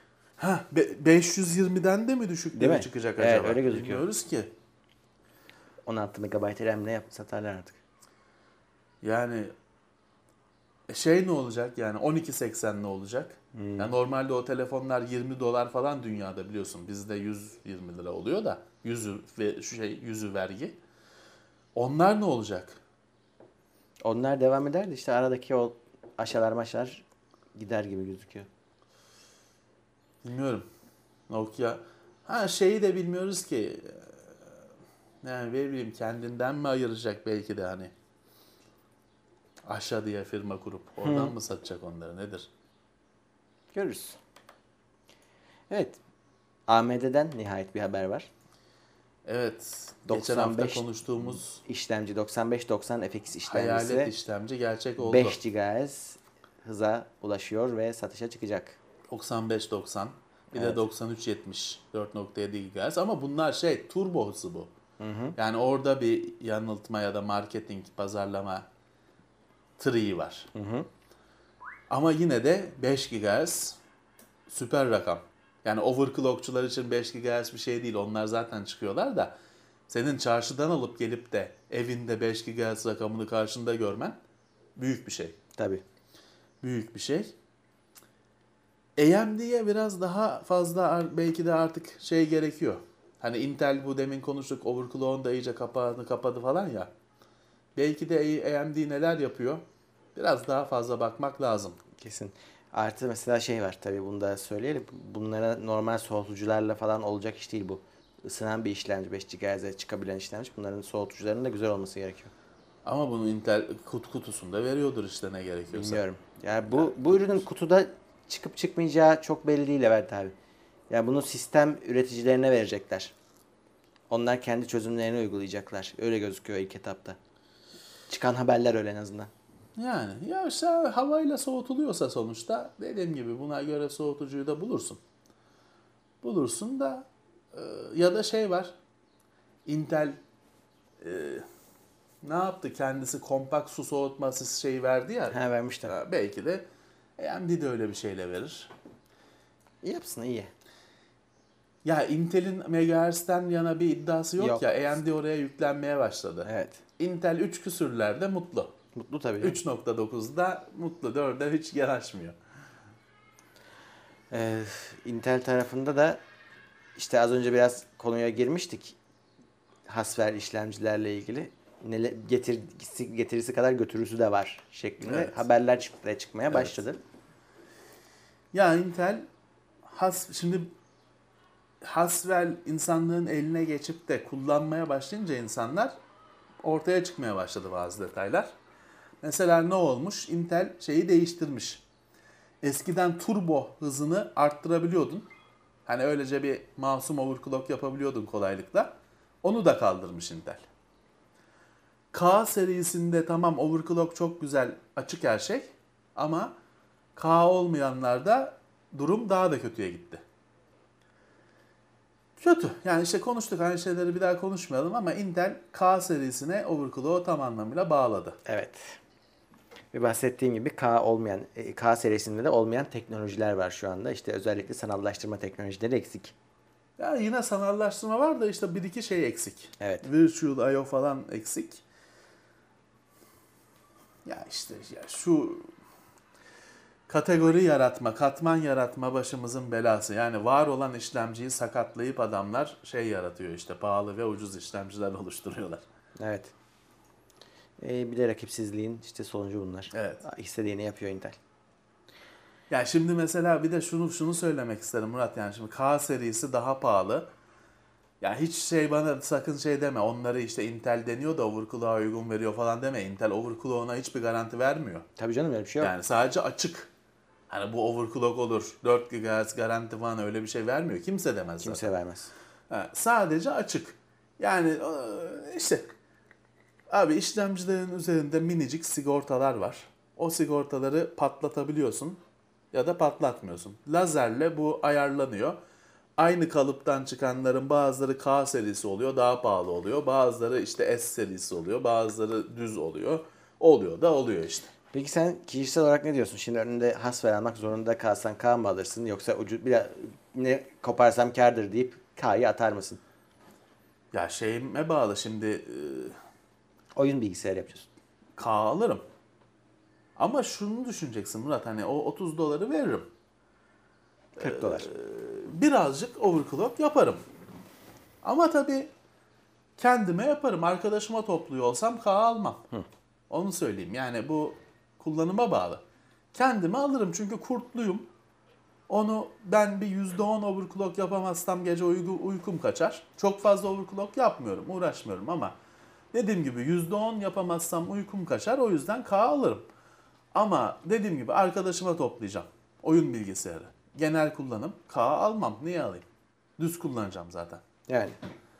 520'den de mi Değil düşükleri mi? çıkacak Evet, acaba? öyle gözüküyor. Bilmiyoruz ki. 16 MB RAM'le satarlar artık. Yani ne olacak yani 1280 ne olacak? Yani normalde o telefonlar $20 falan dünyada biliyorsun. Bizde 120 lira oluyor da yüzü vergi. Onlar ne olacak? Onlar devam eder de işte aradaki o aşalar maşalar gider gibi gözüküyor. Bilmiyorum. Nokia şeyi de bilmiyoruz ki. Yani ne bileyim kendinden mi ayıracak belki de hani. Aşağı diye firma kurup oradan mı satacak onları nedir? Görürüz. Evet. AMD'den nihayet bir haber var. Evet. Geçen hafta 95 konuştuğumuz işlemci 9590 FX hayalet işlemcisi işlemci gerçek oldu. 5 GHz hıza ulaşıyor ve satışa çıkacak. 95-90 bir Evet. de 93-70 4.7 GHz ama bunlar turbo hızı bu. Yani orada bir yanıltma ya da marketing, pazarlama triği var. Ama yine de 5 GHz süper rakam. Yani overclockçular için 5 GHz bir şey değil. Onlar zaten çıkıyorlar da senin çarşıdan alıp gelip de evinde 5 GHz rakamını karşında görmen büyük bir şey. Tabii. Büyük bir şey. AMD'ye biraz daha fazla belki de artık şey gerekiyor. Hani Intel bu demin konuştuk, overclock'un da iyice kapağını kapadı falan ya. Belki de AMD neler yapıyor? Biraz daha fazla bakmak lazım. Kesin. Artı mesela şey var tabii, bunu da söyleyelim. Bunlara normal soğutucularla falan olacak iş değil bu. Isınan bir işlemci, 5 GHz'e çıkabilen işlemci. Bunların soğutucularının da güzel olması gerekiyor. Ama bunu Intel kutusunda veriyordur işte ne gerekiyorsa. Bilmiyorum. Yani bu ürünün kutuda çıkıp çıkmayacağı çok belli değil Levent abi. Yani bunu sistem üreticilerine verecekler. Onlar kendi çözümlerini uygulayacaklar. Öyle gözüküyor ilk etapta. Çıkan haberler öyle en azından. Yani ya işte havayla soğutuluyorsa sonuçta dediğim gibi buna göre soğutucuyu da bulursun. Bulursun da ya da şey var. Intel ne yaptı? Kendisi kompakt su soğutma şeyi verdi ya. Ha, vermişler. Belki de AMD de öyle bir şeyle verir. İyi yapsın, iyi. Ya Intel'in megahertz'ten yana bir iddiası yok, Yok. ya. AMD oraya yüklenmeye başladı. Evet. Intel 3 küsürlerde mutlu. Mutlu tabii. 3.9'da mutlu. 4'e hiç yanaşmıyor. Intel tarafında da işte az önce biraz konuya girmiştik. Haswell işlemcilerle ilgili. Getirisi kadar götürüsü de var şeklinde Evet. haberler çıkmaya başladı. Ya Intel şimdi Haswell insanlığın eline geçip de kullanmaya başlayınca insanlar ortaya çıkmaya başladı bazı detaylar. Mesela ne olmuş? Intel şeyi değiştirmiş. Eskiden turbo hızını arttırabiliyordun. Hani öylece bir masum overclock yapabiliyordun kolaylıkla. Onu da kaldırmış Intel. K serisinde tamam overclock çok güzel, açık her şey. Ama K olmayanlarda durum daha da kötüye gitti. Kötü. Yani işte konuştuk, aynı şeyleri bir daha konuşmayalım ama Intel K serisine overclock'u tam anlamıyla bağladı. Evet. Ve bahsettiğim gibi K serisinde de olmayan teknolojiler var şu anda. İşte özellikle sanallaştırma teknolojileri eksik. Ya yine sanallaştırma var da işte bir iki şey eksik. Evet. Virtual I/O falan eksik. Ya işte ya şu kategori yaratma, katman yaratma başımızın belası. Yani var olan işlemciyi sakatlayıp adamlar şey yaratıyor, işte pahalı ve ucuz işlemciler oluşturuyorlar. Evet. Bir de rakipsizliğin işte sonucu bunlar. Evet. İstediğini yapıyor Intel. Ya şimdi mesela bir de şunu söylemek isterim Murat, yani şimdi K serisi daha pahalı. Ya hiç bana sakın deme, onları işte Intel deniyor da overclock'a uygun veriyor falan deme. Intel overclock'una hiçbir garanti vermiyor. Tabii canım, öyle bir şey yok. Yani sadece açık. Hani bu overclock olur, 4 GHz garanti falan öyle bir şey vermiyor. Kimse demez Kimse zaten. vermez. Ha, sadece açık. Yani işte abi işlemcilerin üzerinde minicik sigortalar var. O sigortaları patlatabiliyorsun ya da patlatmıyorsun. Lazerle bu ayarlanıyor. Aynı kalıptan çıkanların bazıları K serisi oluyor, daha pahalı oluyor. Bazıları işte S serisi oluyor, bazıları düz oluyor. Oluyor da oluyor işte. Peki sen kişisel olarak ne diyorsun? Şimdi önünde Haswell almak zorunda kalsan K mı alırsın? Yoksa ne koparsam kârdır deyip K'yı atar mısın? Ya şeyime bağlı şimdi, Oyun bilgisayarı yapıyorsun. K alırım. Ama şunu düşüneceksin Murat, hani o 30 doları veririm. 40 dolar. Birazcık overclock yaparım. Ama tabii kendime yaparım. Arkadaşıma topluyor olsam K almam. Onu söyleyeyim. Yani bu kullanıma bağlı. Kendime alırım çünkü kurtluyum. Onu ben bir %10 overclock yapamazsam gece uykum kaçar. Çok fazla overclock yapmıyorum, uğraşmıyorum ama dediğim gibi %10 yapamazsam uykum kaçar. O yüzden K alırım. Ama dediğim gibi arkadaşıma toplayacağım. Oyun bilgisayarı. Genel kullanım. K almam. Niye alayım? Düz kullanacağım zaten. Yani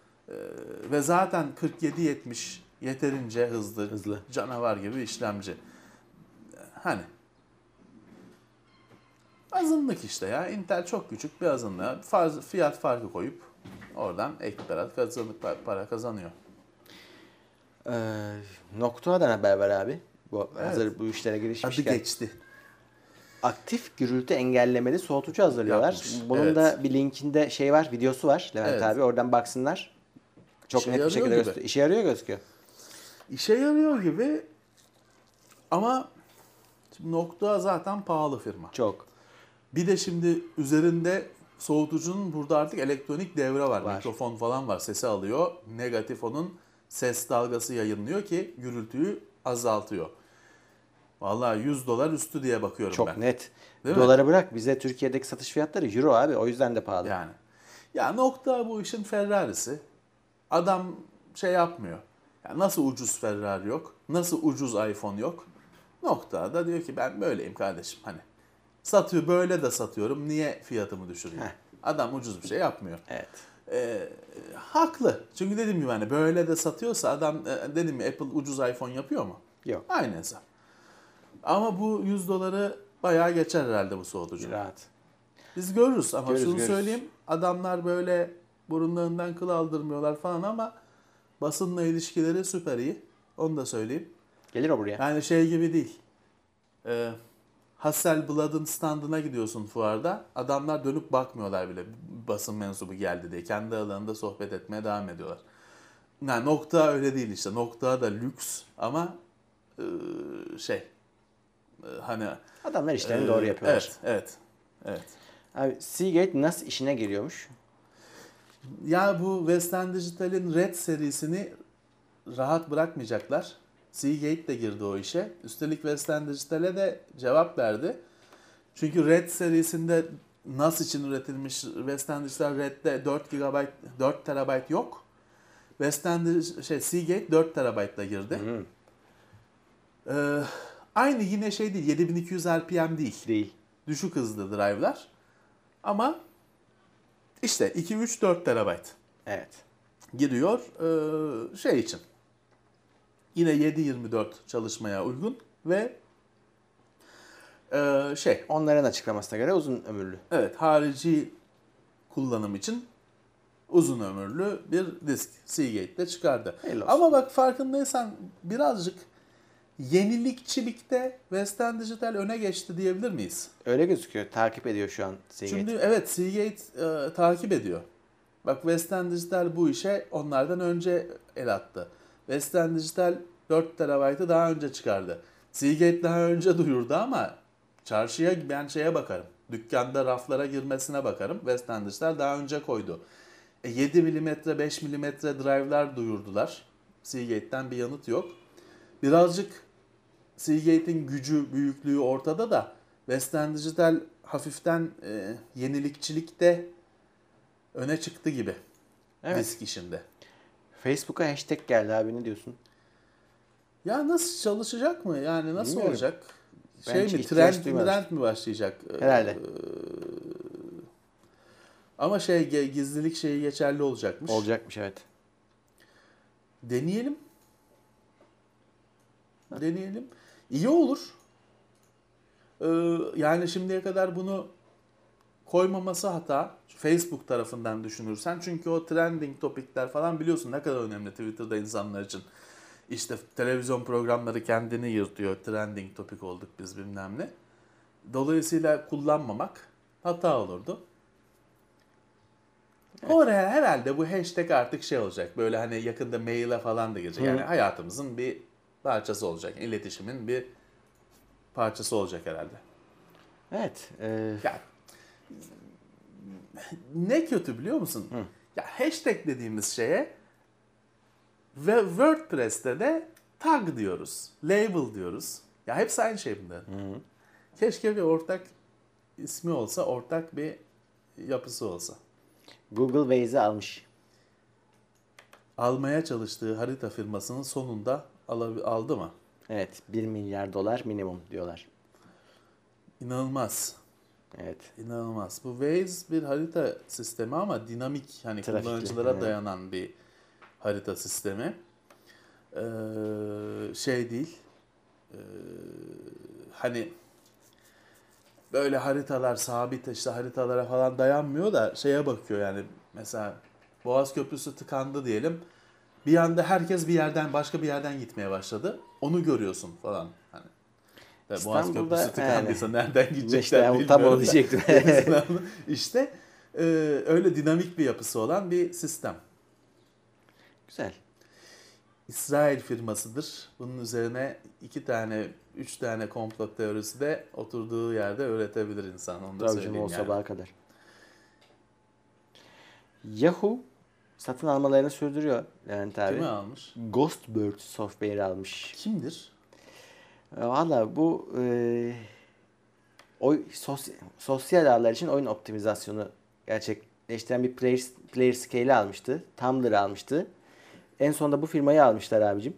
Ve zaten 4770 yeterince hızlı. Hızlı. Canavar gibi işlemci. Hani azınlık işte ya. Intel çok küçük bir azınlığa fiyat farkı koyup oradan ek para kazanıyor. Noktua'dan haber var abi. Bu Evet. hazır bu işlere Adı girişmişken. geçti. aktif gürültü engellemeli soğutucu hazırlıyorlar. Yapmış, Bunun evet. da bir linkinde var, videosu var Levent Evet. abi. Oradan baksınlar. Çok İşe net bir yarıyor şekilde gibi. gösteriyor. İşe yarıyor gözüküyor. İşe yarıyor gibi ama şimdi Nokta zaten pahalı firma. Çok. Bir de şimdi üzerinde soğutucunun burada artık elektronik devre var. Var. Mikrofon falan var. Sesi alıyor. Negatif onun ses dalgası yayınlıyor ki gürültüyü azaltıyor. Vallahi $100 üstü diye bakıyorum Çok ben. net. Değil mi? Doları bırak. Bize Türkiye'deki satış fiyatları euro abi. O yüzden de pahalı. Yani. Ya Nokta bu işin Ferrari'si. Adam şey yapmıyor. Ya nasıl ucuz Ferrari yok? Nasıl ucuz iPhone yok? Nokta da diyor ki ben böyleyim kardeşim. Hani satıyor, böyle de satıyorum. Niye fiyatımı düşüreyim? Heh. Adam ucuz bir şey yapmıyor. Evet. Haklı. Çünkü dediğim gibi hani böyle de satıyorsa adam dedim mi Apple ucuz iPhone yapıyor mu? Yok. Aynı hesap. Ama bu $100 bayağı geçer herhalde bu soğutucu. Rahat. Biz görürüz ama Görürüz, şunu görürüz. söyleyeyim. Adamlar böyle burunlarından kıl aldırmıyorlar falan ama basınla ilişkileri süper iyi. Onu da söyleyeyim. Gelir o buraya. Yani şey gibi değil. Hasselblad'ın standına gidiyorsun fuarda. Adamlar dönüp bakmıyorlar bile basın mensubu geldi diye. Kendi aralarında sohbet etmeye devam ediyorlar. Yani Nokta öyle değil işte. Nokta da lüks ama hani Adamlar işlerini doğru yapıyorlar. Evet. Abi Seagate nasıl işine geliyormuş? Ya bu Western Digital'in Red serisini rahat bırakmayacaklar. Seagate de girdi o işe. Üstelik Western Digital'e de cevap verdi. Çünkü Red serisinde NAS için üretilmiş Western Digital Red'de 4 TB yok. Seagate 4 TB'la girdi. Aynı yine şey değil, 7200 RPM değil. Değil. Düşük hızlı drive'lar. Ama işte 2-3-4 TB Evet. giriyor şey için. Yine 7/24 çalışmaya uygun ve Onların açıklamasına göre uzun ömürlü. evet harici kullanım için uzun ömürlü bir disk Seagate'de çıkardı. Hayırlı olsun. Ama bak farkındaysan birazcık yenilikçilikte Western Digital öne geçti diyebilir miyiz? Öyle gözüküyor. Takip ediyor şu an Seagate. Şimdi evet Seagate takip ediyor. Bak Western Digital bu işe onlardan önce el attı. Western Digital 4 TB'ı daha önce çıkardı. Seagate daha önce duyurdu ama çarşıya ben şeye bakarım. Dükkanda raflara girmesine bakarım. Western Digital daha önce koydu. 7 mm 5 mm drive'lar duyurdular. Seagate'den bir yanıt yok. Birazcık Seagate'in gücü, büyüklüğü ortada da Western Digital hafiften yenilikçilikte öne çıktı gibi. Evet. Disk işinde. Facebook'a hashtag geldi abi, ne diyorsun? Ya nasıl çalışacak mı? Yani nasıl Bilmiyorum. olacak? Ben Şey hiç mi? ihtiyaç Trend duymamıştım. mi başlayacak? Herhalde. Ama gizlilik şeyi geçerli olacakmış. Olacakmış, evet. Deneyelim. Deneyelim. İyi olur. Yani şimdiye kadar bunu koymaması hata. Facebook tarafından düşünürsen. Çünkü o trending topikler falan biliyorsun ne kadar önemli Twitter'da insanlar için. İşte televizyon programları kendini yırtıyor. Trending topik olduk biz bilmem ne. Dolayısıyla kullanmamak hata olurdu. Evet. Oraya herhalde bu hashtag artık şey olacak. Böyle hani yakında maile falan da girecek. Yani hayatımızın bir parçası olacak. İletişimin bir parçası olacak herhalde. Evet. Ya, ne kötü biliyor musun? Ya hashtag dediğimiz şeye ve WordPress'te de tag diyoruz. Label diyoruz. Ya hepsi aynı şey bunlar. Keşke bir ortak ismi olsa, ortak bir yapısı olsa. Google Waze'i almış. Almaya çalıştığı harita firmasının sonunda aldı mı? Evet. 1 milyar dolar minimum diyorlar. İnanılmaz. Evet. İnanılmaz. Bu Waze bir harita sistemi ama dinamik, hani Trafikli, kullanıcılara evet. dayanan bir harita sistemi. Şey değil. Hani böyle haritalar sabit işte haritalara falan dayanmıyor da şeye bakıyor yani mesela Boğaz Köprüsü tıkandı diyelim. Bir anda herkes bir yerden başka bir yerden gitmeye başladı. Onu görüyorsun falan. Hani Boğaz İstanbul'da Köprüsü tıkandıysa nereden gidecekler İşte bilmiyorum tam onu da. diyecektim. İşte öyle dinamik bir yapısı olan bir sistem. Güzel. İsrail firmasıdır. Bunun üzerine 3 tane komplo teorisi de oturduğu yerde öğretebilir insan. Onu da Tabii söyleyeyim canım, o yani. sabaha kadar. Yahoo satın almalarını sürdürüyor Levent abi. Kimi almış? Ghostbird Software almış. Kimdir? Valla bu sosyal ağlar için oyun optimizasyonu gerçekleştiren bir player scale almıştı. Tumblr almıştı. En sonunda bu firmayı almışlar abicim.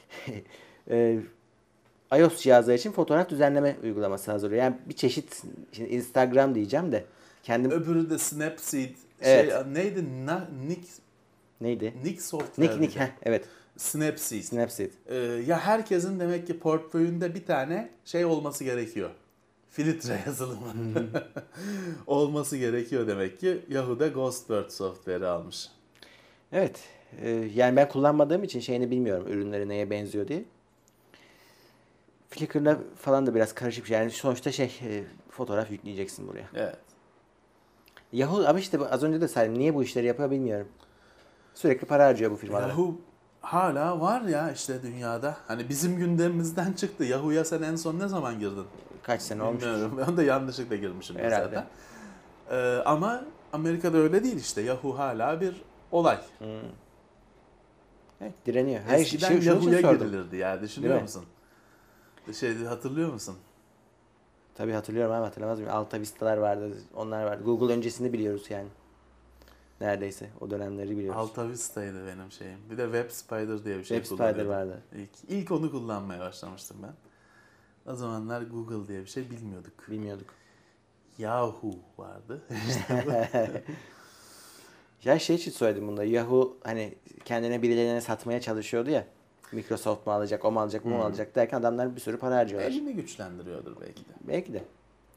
iOS cihazları için fotoğraf düzenleme uygulaması hazırlıyor. Yani bir çeşit, şimdi Instagram diyeceğim de kendim Öbürü de Snapseed. Evet. Neydi? neydi? Nick Software. Nick evet. Snapseed. Snapseed. Ya herkesin demek ki portföyünde bir tane şey olması gerekiyor. Filtre yazılımı. olması gerekiyor demek ki. Yahoo'da Ghostbird Software'i almış. Evet. Yani ben kullanmadığım için şeyini bilmiyorum, ürünleri neye benziyor diye. Flickr'la falan da biraz karışık bir şey. Yani sonuçta fotoğraf yükleyeceksin buraya. Evet. Yahoo ama işte az önce de saydım. Niye bu işleri yapıyor bilmiyorum. Sürekli para harcıyor bu firmalar. Yahoo hala var ya işte dünyada. Hani bizim gündemimizden çıktı. Yahoo'ya sen en son ne zaman girdin? Kaç sene olmuş? Bilmiyorum. Ben de yanlışlıkla girmişim Herhalde. zaten. Ama Amerika'da öyle değil işte. Yahoo hala bir olay. Evet, direniyor. Her Eskiden şunu Yahoo'ya sordum. girilirdi ya. Düşünüyor Değil mi? musun? Hatırlıyor musun? Tabii hatırlıyorum ama hatırlamaz mıyım? Alta Vista'lar vardı, onlar vardı. Google öncesini biliyoruz yani. Neredeyse o dönemleri biliyoruz. Alta Vista'ydı benim şeyim. Bir de Web Spider diye bir şey Web Spider kullanıyordum. vardı. İlk onu kullanmaya başlamıştım ben. O zamanlar Google diye bir şey bilmiyorduk. Bilmiyorduk. Yahoo vardı. Ya şey için söyledim bunda. Yahoo hani kendine birilerine satmaya çalışıyordu ya. Microsoft mu alacak, o mu alacak, bu mu alacak derken adamlar bir sürü para harcıyorlar. Elini güçlendiriyordur belki de. Belki de.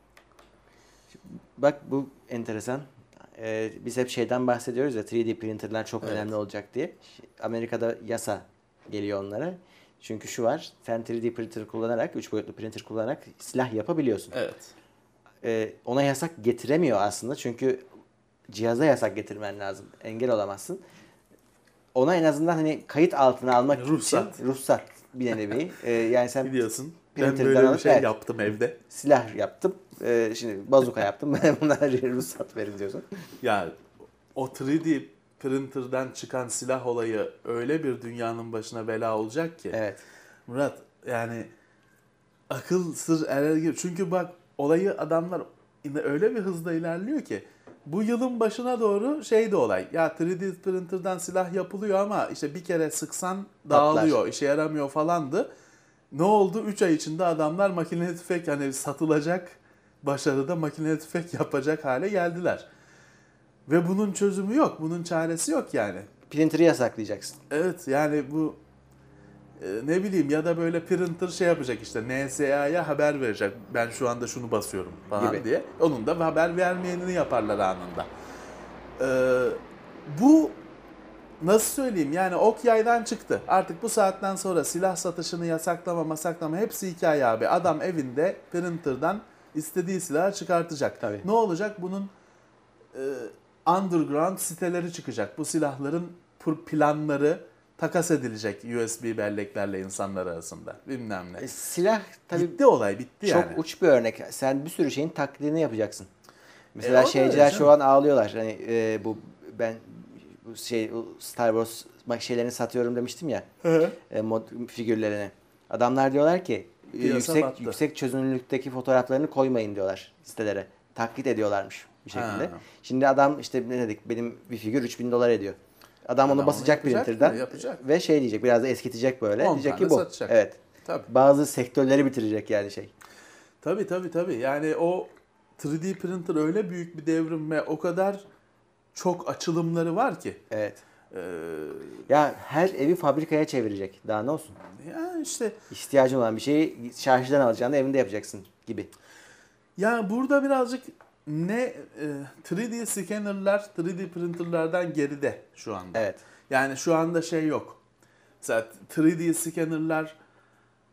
Bak bu enteresan. Biz hep şeyden bahsediyoruz ya, 3D printerlar çok Evet. önemli olacak diye. Amerika'da yasa geliyor onlara. Çünkü şu var, sen 3D printer kullanarak, 3 boyutlu printer kullanarak silah yapabiliyorsun. Evet. Ona yasak getiremiyor aslında çünkü cihaza yasak getirmen lazım. Engel olamazsın. Ona en azından hani kayıt altına almak Ruhsat. için ruhsat bir nevi. Yani sen Biliyorsun. Ben printer'dan böyle bir alıp, şey evet, yaptım evde. silah yaptım. Şimdi bazuka yaptım. Bunlara ruhsat verin diyorsun. Ya o 3D printer'dan çıkan silah olayı öyle bir dünyanın başına bela olacak ki. Evet. Murat yani akıl sır erer gibi. Çünkü bak olayı adamlar öyle bir hızda ilerliyor ki bu yılın başına doğru de olay. Ya 3D printer'dan silah yapılıyor ama işte bir kere sıksan dağılıyor, Patlar. işe yaramıyor falandı. Ne oldu? 3 ay içinde adamlar makineli tüfek hani satılacak başarıda makineli tüfek yapacak hale geldiler. Ve bunun çözümü yok. Bunun çaresi yok yani. Printer'ı yasaklayacaksın. Evet yani bu ne bileyim ya da böyle printer yapacak işte NSA'ya haber verecek. Ben şu anda şunu basıyorum falan Gibi. diye. Onun da haber vermeyenini yaparlar anında. Bu nasıl söyleyeyim yani ok yaydan çıktı. Artık bu saatten sonra silah satışını yasaklama hepsi hikaye abi. Adam evinde printer'dan istediği silahı çıkartacak. Tabii. Ne olacak? Bunun underground siteleri çıkacak. Bu silahların planları takas edilecek USB belleklerle insanlar arasında. Bilmem ne. Silah tabii Bitti olay bitti çok yani. uç bir örnek. Sen bir sürü şeyin taklidini yapacaksın. Mesela o da şeyciler öyle şu an ağlıyorlar. Hani ben Star Wars şeylerini satıyorum demiştim ya. Mod figürlerini. Adamlar diyorlar ki Piyasa battı. yüksek çözünürlükteki fotoğraflarını koymayın diyorlar sitelere. Taklit ediyorlarmış bir şekilde. Ha. Şimdi adam işte ne dedik, benim bir figür $3.000 ediyor. Adam onu Adam basacak onu yapacak printer'dan mı? Yapacak. ve şey diyecek, biraz da eskitecek böyle. 10 Diyecek tane ki bu. satacak. Evet. Tabii. Bazı sektörleri bitirecek yani şey. Tabii. Yani o 3D printer öyle büyük bir devrim ve o kadar çok açılımları var ki. Evet. Ee, Ya her evi fabrikaya çevirecek. Daha ne olsun? ya işte İhtiyacın olan bir şeyi şarjdan alacağını evinde yapacaksın gibi. ya burada birazcık 3D scanner'lar 3D printer'lardan geride şu anda. Evet. Yani şu anda yok. Mesela 3D scanner'lar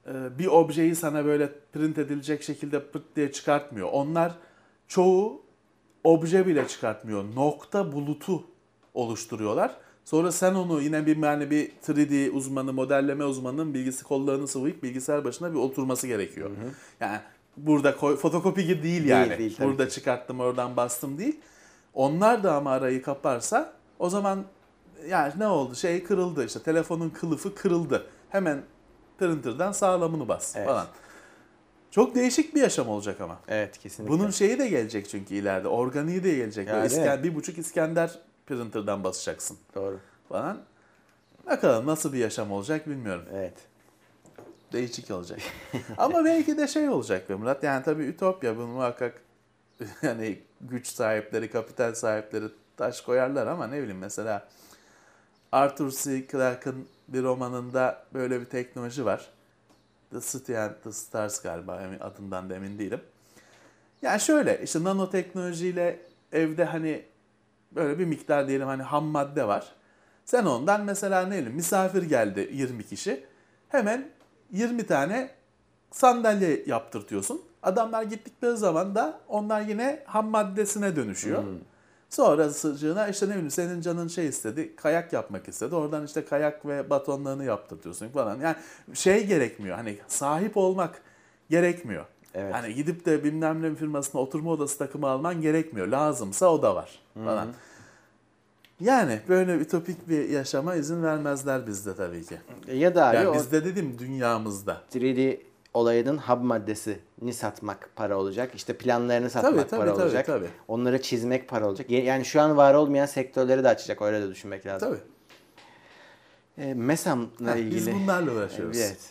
bir objeyi sana böyle print edilecek şekilde pırt diye çıkartmıyor. Onlar çoğu obje bile çıkartmıyor. Nokta bulutu oluşturuyorlar. Sonra sen onu yine bir 3D uzmanı, modelleme uzmanının kollarını sıvayıp bilgisayar başına bir oturması gerekiyor. Yani burada fotokopi gibi değil yani. Değil, burada çıkarttım oradan bastım değil. Onlar da ama arayı kaparsa o zaman yani ne oldu? Şey kırıldı işte, telefonun kılıfı kırıldı. Hemen printer'dan sağlamını bas falan. Çok değişik bir yaşam olacak ama. Evet, kesinlikle. Bunun şeyi de gelecek çünkü ileride. Organiği de gelecek. Yani, Böyle 1,5 İskender printer'dan basacaksın Doğru. falan. Bakalım nasıl bir yaşam olacak bilmiyorum. Evet. Değişik olacak. Ama belki de şey olacak be Murat. Yani tabii ütopya, bunu muhakkak yani güç sahipleri, kapital sahipleri taş koyarlar ama ne bileyim, mesela Arthur C. Clarke'ın bir romanında böyle bir teknoloji var. The City and the Stars galiba, adından da emin değilim. Yani şöyle işte, nanoteknolojiyle evde hani böyle bir miktar diyelim hani ham madde var. Sen ondan mesela ne bileyim, misafir geldi 20 kişi. Hemen 20 tane sandalye yaptırtıyorsun. Adamlar gittikleri zaman da onlar yine ham maddesine dönüşüyor. Sonra sıcığına işte ne bileyim, senin canın şey istedi, kayak yapmak istedi. Oradan işte kayak ve batonlarını yaptırtıyorsun falan. Yani şey gerekmiyor, hani sahip olmak gerekmiyor. Evet. Hani gidip de bilmem ne firmasına oturma odası takımı alman gerekmiyor. Lazımsa o da var falan. Yani böyle ütopik bir yaşama izin vermezler bizde tabii ki. Ya da abi Yani o bizde dedim, dünyamızda. 3D olayının ham maddesini satmak para olacak. İşte planlarını satmak para olacak. Tabii. Onları çizmek para olacak. Yani şu an var olmayan sektörleri de açacak. Öyle de düşünmek lazım. Tabii. MESAM'la ilgili. Biz bunlarla uğraşıyoruz. Evet.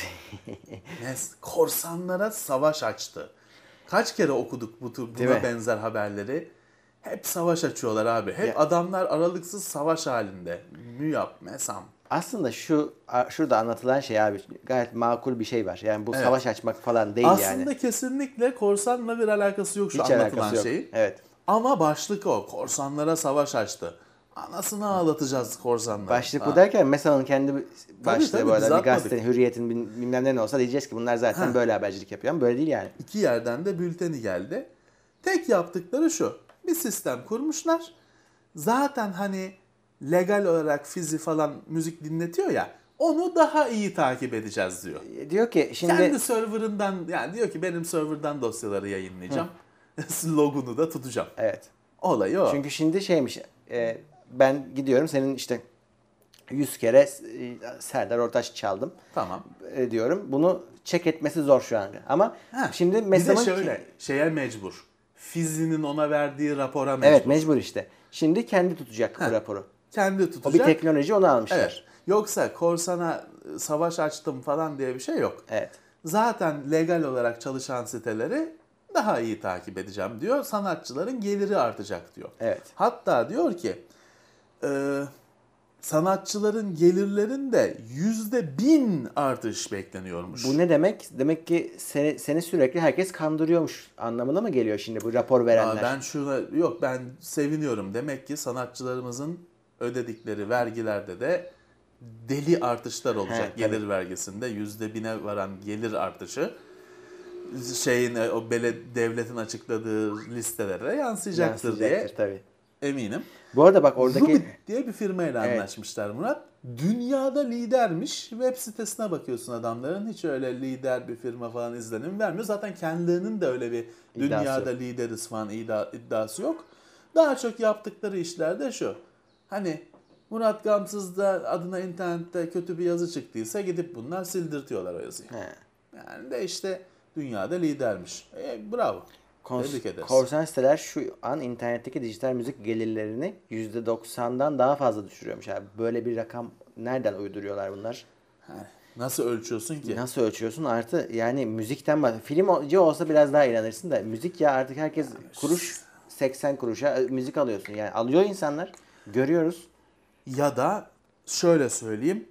Korsanlara savaş açtı. Kaç kere okuduk buna benzer haberleri. Hep savaş açıyorlar abi. Hep adamlar aralıksız savaş halinde. MÜYAP, MESAM. Aslında şurada anlatılan şey abi gayet makul bir şey var. Yani bu savaş açmak falan değil yani. Aslında kesinlikle korsanla bir alakası yok şu Hiç anlatılan alakası yok. şeyin. Evet. Ama başlık o. Korsanlara savaş açtı. Anasını ağlatacağız korsanlara. Başlık bu derken MESAM'ın kendi başlığı tabii, bu arada. biz Bir atmadık. gazetenin, Hürriyet'in bilmem ne olsa diyeceğiz ki bunlar zaten böyle habercilik yapıyor ama böyle değil yani. 2 yerden de bülteni geldi. Tek yaptıkları şu. Bir sistem kurmuşlar. Zaten hani legal olarak fizi falan müzik dinletiyor ya. Onu daha iyi takip edeceğiz diyor. Diyor ki şimdi Kendi serverından, yani diyor ki benim serverdan dosyaları yayınlayacağım. Logunu da tutacağım. evet. Olay o. Çünkü şimdi şeymiş ben gidiyorum senin işte 100 kere Serdar Ortaç çaldım. Tamam. Diyorum. Bunu check etmesi zor şu an. Ama şimdi Bir de MESAM'ın şöyle şeye mecbur. Fizi'nin ona verdiği rapora mecbur. evet mecbur işte. Şimdi kendi tutacak bu raporu. Kendi tutacak. O bir teknoloji, onu almışlar. Evet. Yoksa korsana savaş açtım falan diye bir şey yok. Evet. Zaten legal olarak çalışan siteleri daha iyi takip edeceğim diyor. Sanatçıların geliri artacak diyor. Evet. Hatta diyor ki sanatçıların gelirlerinde %1000 artış bekleniyormuş. Bu ne demek? Demek ki seni sürekli herkes kandırıyormuş anlamına mı geliyor şimdi bu rapor verenler? Ben seviniyorum. Demek ki sanatçılarımızın ödedikleri vergilerde de deli artışlar olacak. He, gelir vergisinde %1000'e varan gelir artışı devletin açıkladığı listelere yansıyacaktır diye tabii. eminim. Bu arada bak oradaki Rubit diye bir firmayla anlaşmışlar Murat. Dünyada lidermiş. Web sitesine bakıyorsun adamların. Hiç öyle lider bir firma falan izlenim vermiyor. Zaten kendilerinin de öyle bir dünyada lideriz falan iddiası yok. Daha çok yaptıkları işler de şu. Hani Murat Gamsız'da adına internette kötü bir yazı çıktıysa gidip bunlar sildirtiyorlar o yazıyı. Yani de işte dünyada lidermiş. Bravo. Tebrik ederiz. Korsan siteler şu an internetteki dijital müzik gelirlerini %90'dan daha fazla düşürüyormuş abi. Böyle bir rakam nereden uyduruyorlar bunlar? Nasıl ölçüyorsun ki? Nasıl ölçüyorsun? Artı yani müzikten filmci olsa biraz daha inanırsın da müzik ya artık herkes kuruş 80 kuruşa müzik alıyorsun. Yani alıyor insanlar. Görüyoruz. Ya da şöyle söyleyeyim.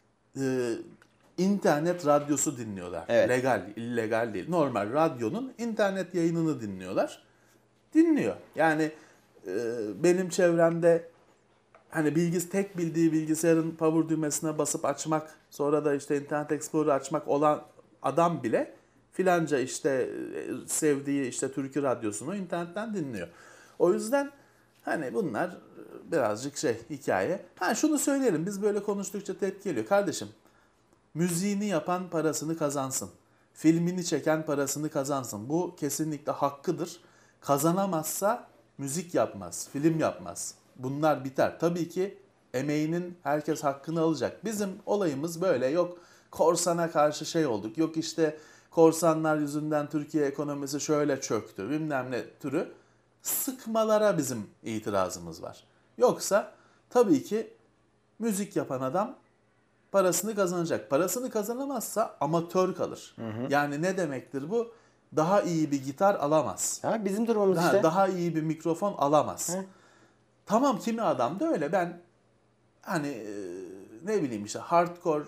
İnternet radyosu dinliyorlar. Evet. Legal, illegal değil. Normal radyonun internet yayınını dinliyorlar. Dinliyor. Yani benim çevremde hani tek bildiği bilgisayarın power düğmesine basıp açmak, sonra da işte Internet Explorer açmak olan adam bile filanca işte sevdiği işte türkü radyosunu internetten dinliyor. O yüzden hani bunlar birazcık hikaye. Şunu söyleyelim, biz böyle konuştukça tepki geliyor. Kardeşim, müziğini yapan parasını kazansın. Filmini çeken parasını kazansın. Bu kesinlikle hakkıdır. Kazanamazsa müzik yapmaz, film yapmaz. Bunlar biter. Tabii ki emeğinin herkes hakkını alacak. Bizim olayımız böyle, yok korsana karşı olduk. Yok işte korsanlar yüzünden Türkiye ekonomisi şöyle çöktü. Bilmem ne türü sıkmalara bizim itirazımız var. Yoksa tabii ki müzik yapan adam parasını kazanacak. Parasını kazanamazsa amatör kalır. Yani ne demektir bu? Daha iyi bir gitar alamaz. Ha, bizim durumumuz işte. Daha iyi bir mikrofon alamaz. Tamam, kimi adam da öyle. Ben hani ne bileyim işte hardcore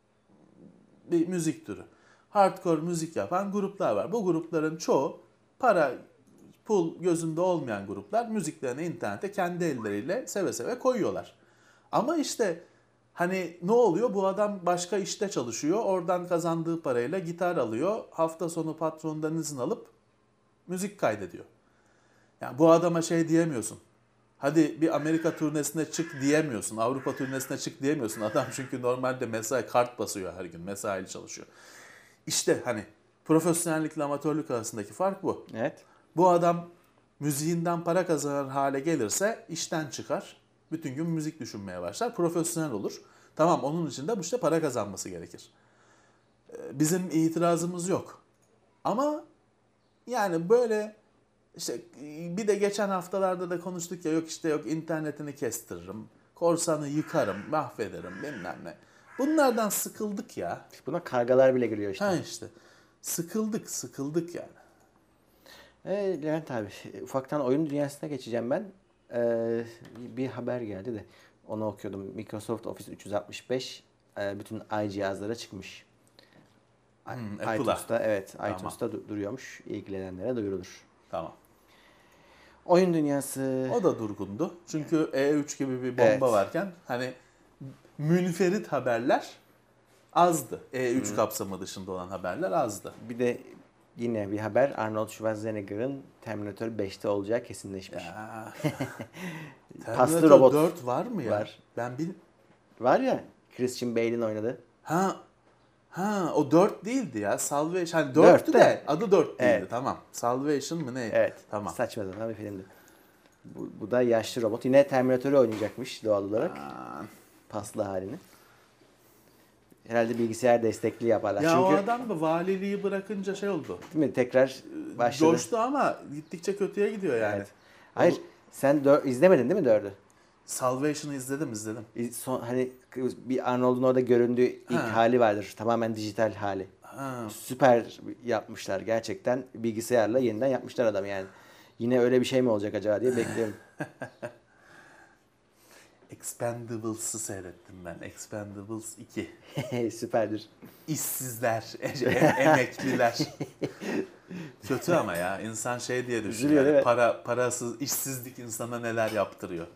bir müzik türü. Hardcore müzik yapan gruplar var. Bu grupların çoğu pul gözünde olmayan gruplar, müziklerini internete kendi elleriyle seve seve koyuyorlar. Ama işte hani ne oluyor? Bu adam başka işte çalışıyor. Oradan kazandığı parayla gitar alıyor. Hafta sonu patronundan izin alıp müzik kaydediyor. Yani bu adama diyemiyorsun. Hadi bir Amerika turnesine çık diyemiyorsun. Avrupa turnesine çık diyemiyorsun. Adam çünkü normalde kart basıyor her gün. Mesaili çalışıyor. İşte hani profesyonellikle amatörlük arasındaki fark bu. Evet. Bu adam müziğinden para kazanır hale gelirse işten çıkar. Bütün gün müzik düşünmeye başlar. Profesyonel olur. Tamam, onun için de bu işte para kazanması gerekir. Bizim itirazımız yok. Ama yani böyle işte bir de geçen haftalarda da konuştuk ya, yok internetini kestiririm, korsanı yıkarım, mahvederim bilmem ne. Bunlardan sıkıldık ya. Buna kargalar bile giriyor işte. İşte. Sıkıldık yani. Levent abi, ufaktan oyun dünyasına geçeceğim ben. Bir haber geldi de onu okuyordum. Microsoft Office 365 bütün cihazlara çıkmış. Apple'a. iTunes'ta, evet, Tamam. iTunes'ta duruyormuş. İlgilenenlere duyurulur. Tamam. Oyun dünyası. O da durgundu. Çünkü E3 gibi bir bomba varken hani münferit haberler azdı. E3 kapsamı dışında olan haberler azdı. Bir de yine bir haber, Arnold Schwarzenegger'ın Terminator 5'te olacağı kesinleşmiş. Paslı Terminator robot 4 var mı ya? var. Ben Var ya, Christian Bale'in oynadığı. O 4 değildi ya. Salvation. Hani 4'tü 4'tü de adı 4 değildi. Evet. Tamam. Salvation mı ne? Evet. Tamam. Saçma sapan bir filmdi. Bu da yaşlı robot. Yine Terminator'ı oynayacakmış doğal olarak. Paslı halini. Herhalde bilgisayar destekli yaparlar. Ya çünkü, o adam da valiliği bırakınca oldu. değil mi? Tekrar başladı. Coştu ama gittikçe kötüye gidiyor yani. Evet. Hayır, sen izlemedin değil mi 4'ü? Salvation'ı izledim. Hani bir Arnold'un orada göründüğü ilk hali vardır. Tamamen dijital hali. Süper yapmışlar gerçekten. Bilgisayarla yeniden yapmışlar adam yani. Yine öyle bir şey mi olacak acaba diye bekliyorum. Expendables'ı seyrettim ben. Expendables 2. Süperdir. İşsizler, emekliler. Kötü ama ya. İnsan diye düşünüyor. Üzülüyor, değil mi? Parasız, işsizlik insana neler yaptırıyor.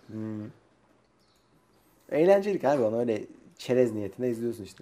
Eğlencelik abi, onu öyle çerez niyetine izliyorsun işte.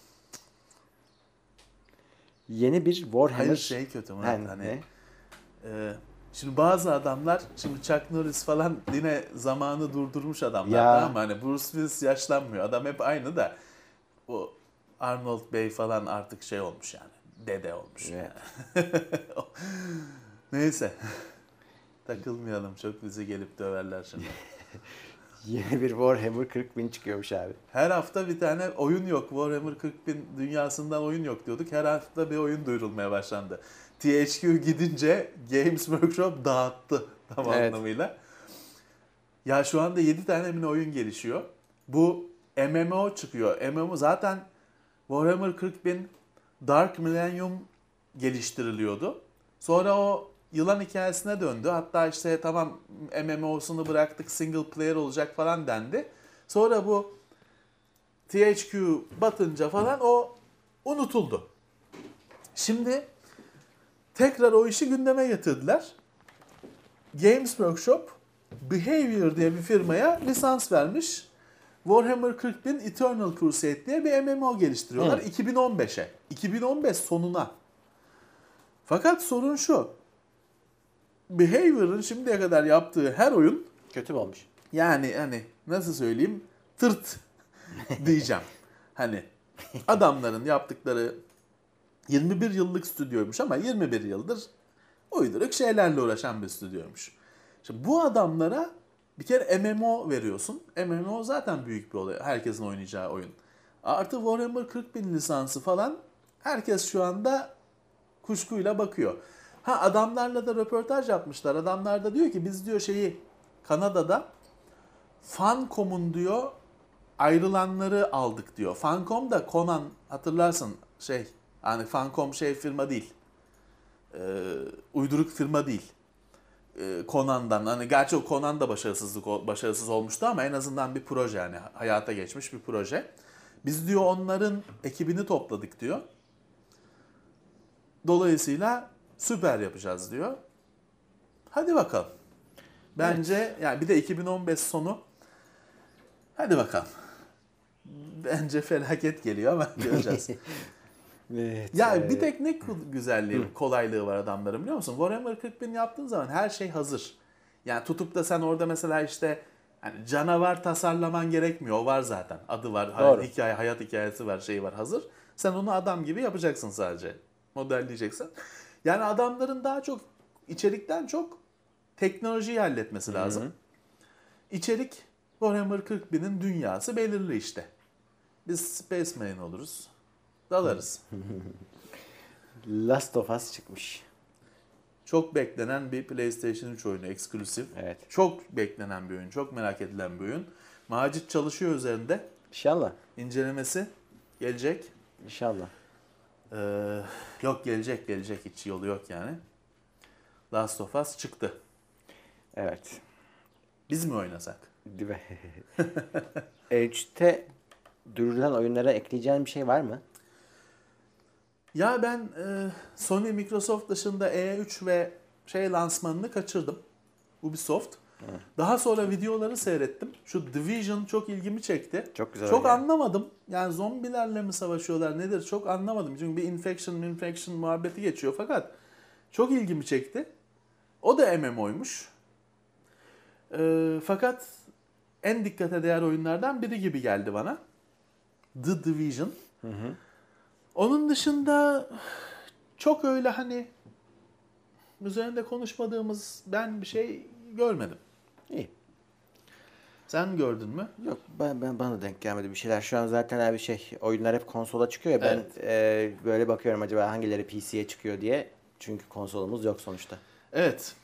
Yeni bir Warhammer... Hayır kötü Murat. Şimdi bazı adamlar, Chuck Norris falan yine zamanı durdurmuş adamlar. Ya. Tamam mı? Hani Bruce Willis yaşlanmıyor. Adam hep aynı da o Arnold Bey falan artık olmuş yani. Dede olmuş. Evet. Yani. Neyse. Takılmayalım. Çok bizi gelip döverler şimdi. Yeni bir Warhammer 40.000 çıkıyormuş abi. Her hafta bir tane oyun yok. Warhammer 40.000 dünyasından oyun yok diyorduk. Her hafta bir oyun duyurulmaya başlandı. THQ gidince Games Workshop dağıttı tam anlamıyla. Ya şu anda 7 tane oyun gelişiyor. Bu MMO çıkıyor. MMO zaten Warhammer 40.000 Dark Millennium geliştiriliyordu. Sonra o yılan hikayesine döndü. Hatta tamam MMO'sunu bıraktık, single player olacak falan dendi. Sonra bu THQ batınca falan o unutuldu. Şimdi tekrar o işi gündeme getirdiler. Games Workshop Behavior diye bir firmaya lisans vermiş. Warhammer 40.000 Eternal Crusade diye bir MMO geliştiriyorlar 2015'e. 2015 sonuna. Fakat sorun şu. Behavior'ın şimdiye kadar yaptığı her oyun Kötü mü olmuş? yani hani nasıl söyleyeyim tırt diyeceğim. Hani adamların yaptıkları 21 yıllık stüdyoymuş ama 21 yıldır uyduruk şeylerle uğraşan bir stüdyoymuş. Şimdi bu adamlara bir kere MMO veriyorsun. MMO zaten büyük bir olay. Herkesin oynayacağı oyun. Artı Warhammer 40.000 lisansı falan herkes şu anda kuşkuyla bakıyor. Ha adamlarla da röportaj yapmışlar. Adamlar da diyor ki biz diyor Kanada'da Funcom'un diyor ayrılanları aldık diyor. Funcom da Conan hatırlarsın hani Funcom firma değil. Uyduruk firma değil. Conan'dan hani gerçi o Conan da başarısız olmuştu ama en azından bir proje yani hayata geçmiş bir proje. Biz diyor onların ekibini topladık diyor. Dolayısıyla süper yapacağız diyor. Hadi bakalım. Bence yani bir de 2015 sonu. Hadi bakalım. Bence felaket geliyor ama göreceğiz. Evet. Ya bir tek ne güzelliği, kolaylığı var adamların biliyor musun? Warhammer 40.000 yaptığın zaman her şey hazır. Yani tutup da sen orada mesela hani canavar tasarlaman gerekmiyor. O var zaten. Adı var, hayat hikayesi var, var hazır. Sen onu adam gibi yapacaksın sadece. Modelleyeceksin. Yani adamların daha çok içerikten çok teknolojiyi halletmesi lazım. İçerik Warhammer 40.000'in dünyası belirli işte. Biz Space Marine oluruz. Dalarız. Last of Us çıkmış. Çok beklenen bir PlayStation 3 oyunu, eksklusif. Evet. Çok beklenen bir oyun, çok merak edilen bir oyun. Macit çalışıyor üzerinde. İnşallah. İncelemesi gelecek. İnşallah. Yok gelecek hiç yolu yok yani. Last of Us çıktı. Evet. Biz mi oynasak? Değil mi? E3'te duyurulan oyunlara ekleyeceğin bir şey var mı? Ya ben Sony, Microsoft dışında E3 ve lansmanını kaçırdım. Ubisoft. Daha sonra videoları seyrettim. Şu Division çok ilgimi çekti. Çok güzel. Çok anlamadım. Yani zombilerle mi savaşıyorlar nedir çok anlamadım. Çünkü bir infection muhabbeti geçiyor fakat çok ilgimi çekti. O da MMO'ymuş. Fakat en dikkate değer oyunlardan biri gibi geldi bana. The Division. Onun dışında çok öyle hani üzerinde konuşmadığımız ben bir şey görmedim. İyi. Sen gördün mü? Yok bana denk gelmedi bir şeyler. Şu an zaten abi oyunlar hep konsola çıkıyor ya ben böyle bakıyorum acaba hangileri PC'ye çıkıyor diye. Çünkü konsolumuz yok sonuçta. Evet.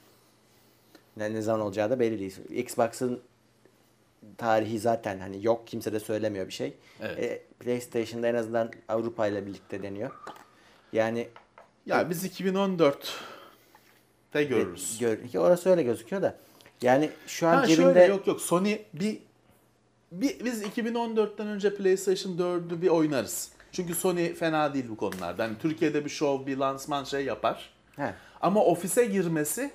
Ne zaman olacağı da belli değil. Xbox'ın tarihi zaten hani yok kimse de söylemiyor bir şey. Evet. PlayStation'da en azından Avrupa ile birlikte deniyor. Yani Ya biz 2014'te görürüz. Orası öyle gözüküyor da. Yani şu an cebinde... Şöyle, yok Sony biz 2014'ten önce PlayStation 4'ü bir oynarız. Çünkü Sony fena değil bu konularda. Yani Türkiye'de bir show, bir lansman yapar. He. Ama ofise girmesi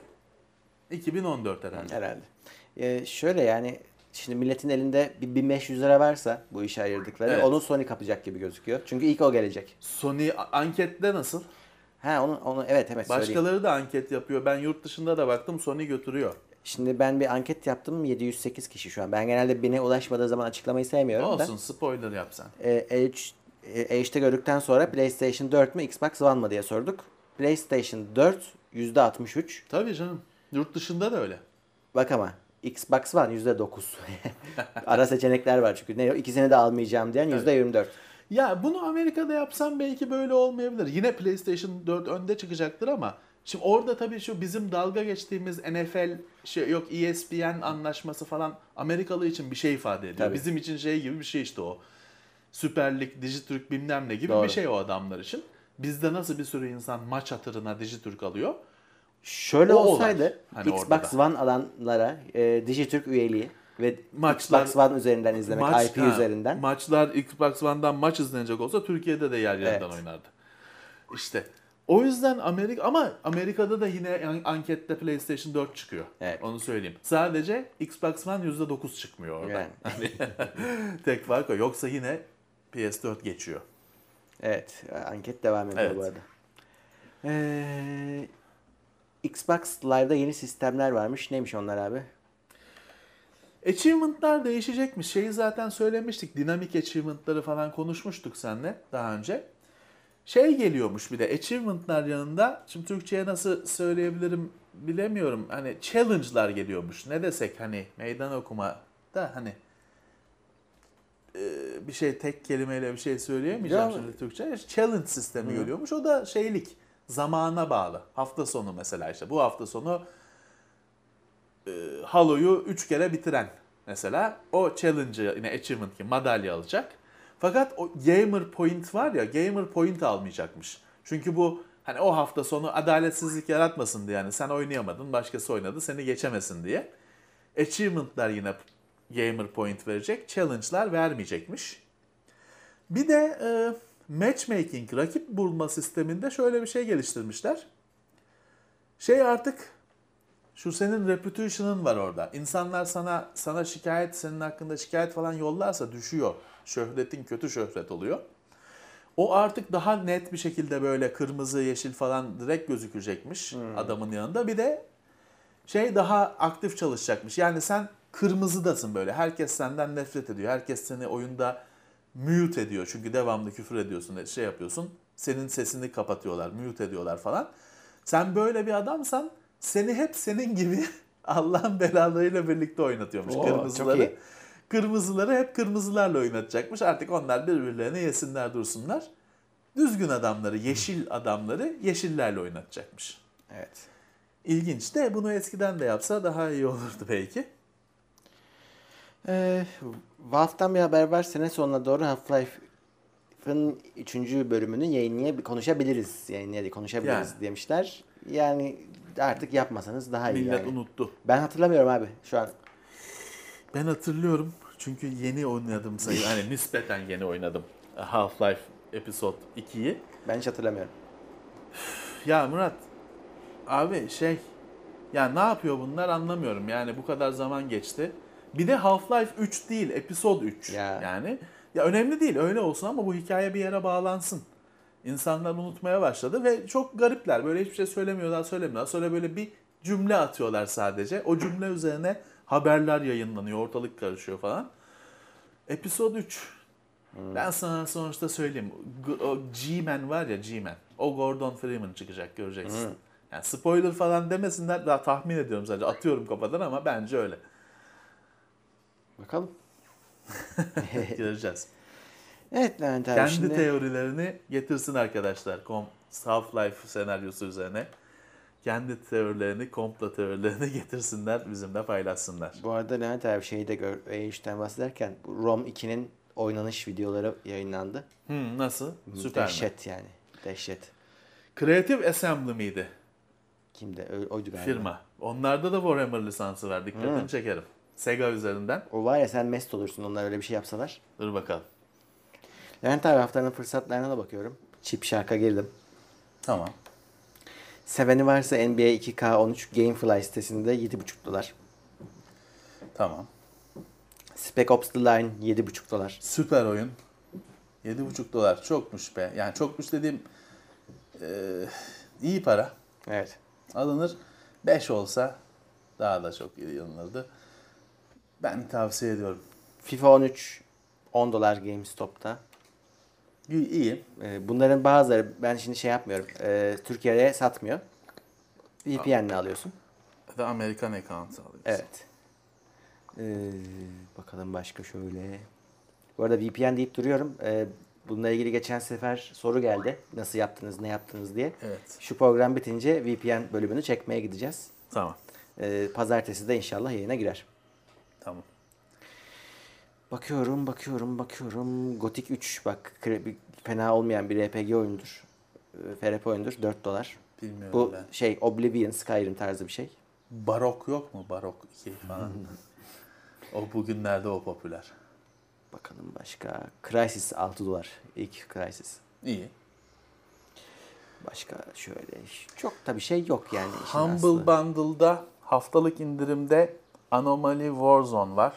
2014 herhalde. Herhalde. Şöyle yani şimdi milletin elinde bir 1500 lira varsa bu işe ayırdıkları onu Sony kapacak gibi gözüküyor. Çünkü ilk o gelecek. Sony ankette nasıl? Onu evet Başkaları söyleyeyim. da anket yapıyor. Ben yurt dışında da baktım Sony götürüyor. Şimdi ben bir anket yaptım 708 kişi şu an. Ben genelde bine ulaşmadığı zaman açıklamayı sevmiyorum da. Olsun spoiler yapsan. E3'te gördükten sonra PlayStation 4 mü Xbox One mı diye sorduk. PlayStation 4 %63. Tabii canım. Yurt dışında da öyle. Bak ama Xbox One %9. Ara seçenekler var çünkü. İkisini de almayacağım diyen %24. Ya bunu Amerika'da yapsam belki böyle olmayabilir. Yine PlayStation 4 önde çıkacaktır ama şimdi orada tabii şu bizim dalga geçtiğimiz NFL yok ESPN anlaşması falan Amerikalı için bir şey ifade ediyor. Tabii. Bizim için gibi bir şey işte o. Süper Lig, Dijitürk bilmem ne gibi Doğru. bir şey o adamlar için. Bizde nasıl bir sürü insan maç hatırına Dijitürk alıyor. Şöyle olsaydı hani Xbox One alanlara Dijitürk üyeliği ve Maçlar, Xbox One üzerinden izlemek, IP üzerinden. Maçlar Xbox One'dan maç izlenecek olsa Türkiye'de de yer oynardı. İşte O yüzden Amerika'da da yine ankette PlayStation 4 çıkıyor. Evet. Onu söyleyeyim. Sadece Xbox One %9 çıkmıyor orada. Yani. Hani tek fark o. Yoksa yine PS4 geçiyor. Evet. Anket devam ediyor Evet. bu arada. Xbox Live'da yeni sistemler varmış. Neymiş onlar abi? Achievement'lar değişecekmiş. Şeyi zaten söylemiştik. Dinamik achievement'ları falan konuşmuştuk seninle daha önce. Şey geliyormuş bir de achievement'lar yanında. Şimdi Türkçe'ye nasıl söyleyebilirim bilemiyorum. Hani challenge'lar geliyormuş. Ne desek hani meydan okuma da hani bir şey tek kelimeyle bir şey söyleyemeyeceğim Ya, şimdi Türkçe. Challenge sistemi geliyormuş. O da şeylik. Zamana bağlı. Hafta sonu mesela işte. Bu hafta sonu Halo'yu 3 kere bitiren mesela o challenge'ı yine achievement ki madalya alacak. Fakat o gamer point var ya, gamer point almayacakmış. Çünkü bu hani o hafta sonu adaletsizlik yaratmasın diye, yani sen oynayamadın başkası oynadı seni geçemesin diye. Achievement'lar yine gamer point verecek, challenge'lar vermeyecekmiş. Bir de matchmaking, rakip bulma sisteminde şöyle bir şey geliştirmişler. Şey artık şu senin reputation'ın var orada. İnsanlar sana şikayet, senin hakkında şikayet falan yollarsa düşüyor. Şöhretin kötü şöhret oluyor. O artık daha net bir şekilde böyle kırmızı, yeşil falan direkt gözükecekmiş adamın yanında. Bir de şey daha aktif çalışacakmış. Yani sen kırmızıdasın böyle. Herkes senden nefret ediyor. Herkes seni oyunda mute ediyor. Çünkü devamlı küfür ediyorsun, şey yapıyorsun. Senin sesini kapatıyorlar, mute ediyorlar falan. Sen böyle bir adamsan seni hep senin gibi Allah'ın belalarıyla birlikte oynatıyormuş kırmızıları. Çok iyi. Kırmızıları hep kırmızılarla oynatacakmış. Artık onlar birbirlerine yesinler dursunlar. Düzgün adamları, yeşil adamları yeşillerle oynatacakmış. Evet. İlginç de bunu eskiden de yapsa daha iyi olurdu belki. Valve'dan bir haber var. Sene sonuna doğru Half-Life'ın 3. bölümünü konuşabiliriz Yani. demişler. Yani artık yapmasanız daha iyi Millet yani. unuttu. Ben hatırlamıyorum abi şu an. Ben hatırlıyorum çünkü yeni oynadım sayı. Hani nispeten yeni oynadım. Half-Life Episode 2'yi. Ben hiç hatırlamıyorum. Ya Murat, abi ya ne yapıyor bunlar anlamıyorum. Yani bu kadar zaman geçti. Bir de Half-Life 3 değil, Episode 3. Ya. Yani ya önemli değil öyle olsun ama bu hikaye bir yere bağlansın. İnsanlar unutmaya başladı ve çok garipler. Böyle hiçbir şey söylemiyorlar. Sonra böyle bir cümle atıyorlar sadece. O cümle üzerine haberler yayınlanıyor, ortalık karışıyor falan. Episode 3. Ben sana sonuçta söyleyeyim. O G-Man var ya, G-Man. O Gordon Freeman çıkacak, göreceksin. Yani spoiler falan demesinler, daha tahmin ediyorum sadece. Atıyorum kafadan ama bence öyle. Bakalım. Göreceğiz. Evet Levent abi Kendi şimdi. teorilerini getirsin arkadaşlar. Half-Life senaryosu üzerine. Kendi teorilerini, komplo teorilerini getirsinler, bizimle paylaşsınlar. Bu arada Levent abi E3'ten bahsederken ROM 2'nin oynanış videoları yayınlandı. Nasıl? Süper mi? Dehşet yani. Dehşet. Creative Assembly miydi Kimde? Oydu galiba. firma? Onlarda da Warhammer lisansı var. Dikkatini çekerim. Sega üzerinden. O var ya sen mest olursun onlar öyle bir şey yapsalar. Dur bakalım. Levent abi haftanın fırsatlarına da bakıyorum. Chip Shark'a girdim. Tamam. Seveni varsa NBA 2K13 Gamefly sitesinde $7,5. Tamam. Spec Ops The Line $7,5. Süper oyun. $7,5 çokmuş be. Yani çokmuş dediğim iyi para. Evet. Alınır. 5 olsa daha da çok iyi alınırdı. Ben tavsiye ediyorum. FIFA 13 $10 GameStop'ta. İyi. Bunların bazıları ben şimdi şey yapmıyorum. Türkiye'ye satmıyor. VPN'le alıyorsun. Ve Amerikan account alıyorsun. Evet. Bakalım başka şöyle. Bu arada VPN deyip duruyorum. Bununla ilgili geçen sefer soru geldi. Nasıl yaptınız, ne yaptınız diye. Evet. Şu program bitince VPN bölümünü çekmeye gideceğiz. Tamam. Pazartesi de inşallah yayına girer. Tamam. Bakıyorum. Gothic 3 bak fena olmayan bir RPG oyundur. FRP oyundur. $4. Bilmiyorum Bu ben. Oblivion, Skyrim tarzı bir şey. Barok yok mu? Barok 2 falan. O bugünlerde o popüler. Bakalım başka. Crysis $6. İlk Crysis. İyi. Başka şöyle çok da bir şey yok yani. işin Humble aslında. Bundle'da haftalık indirimde Anomaly Warzone var.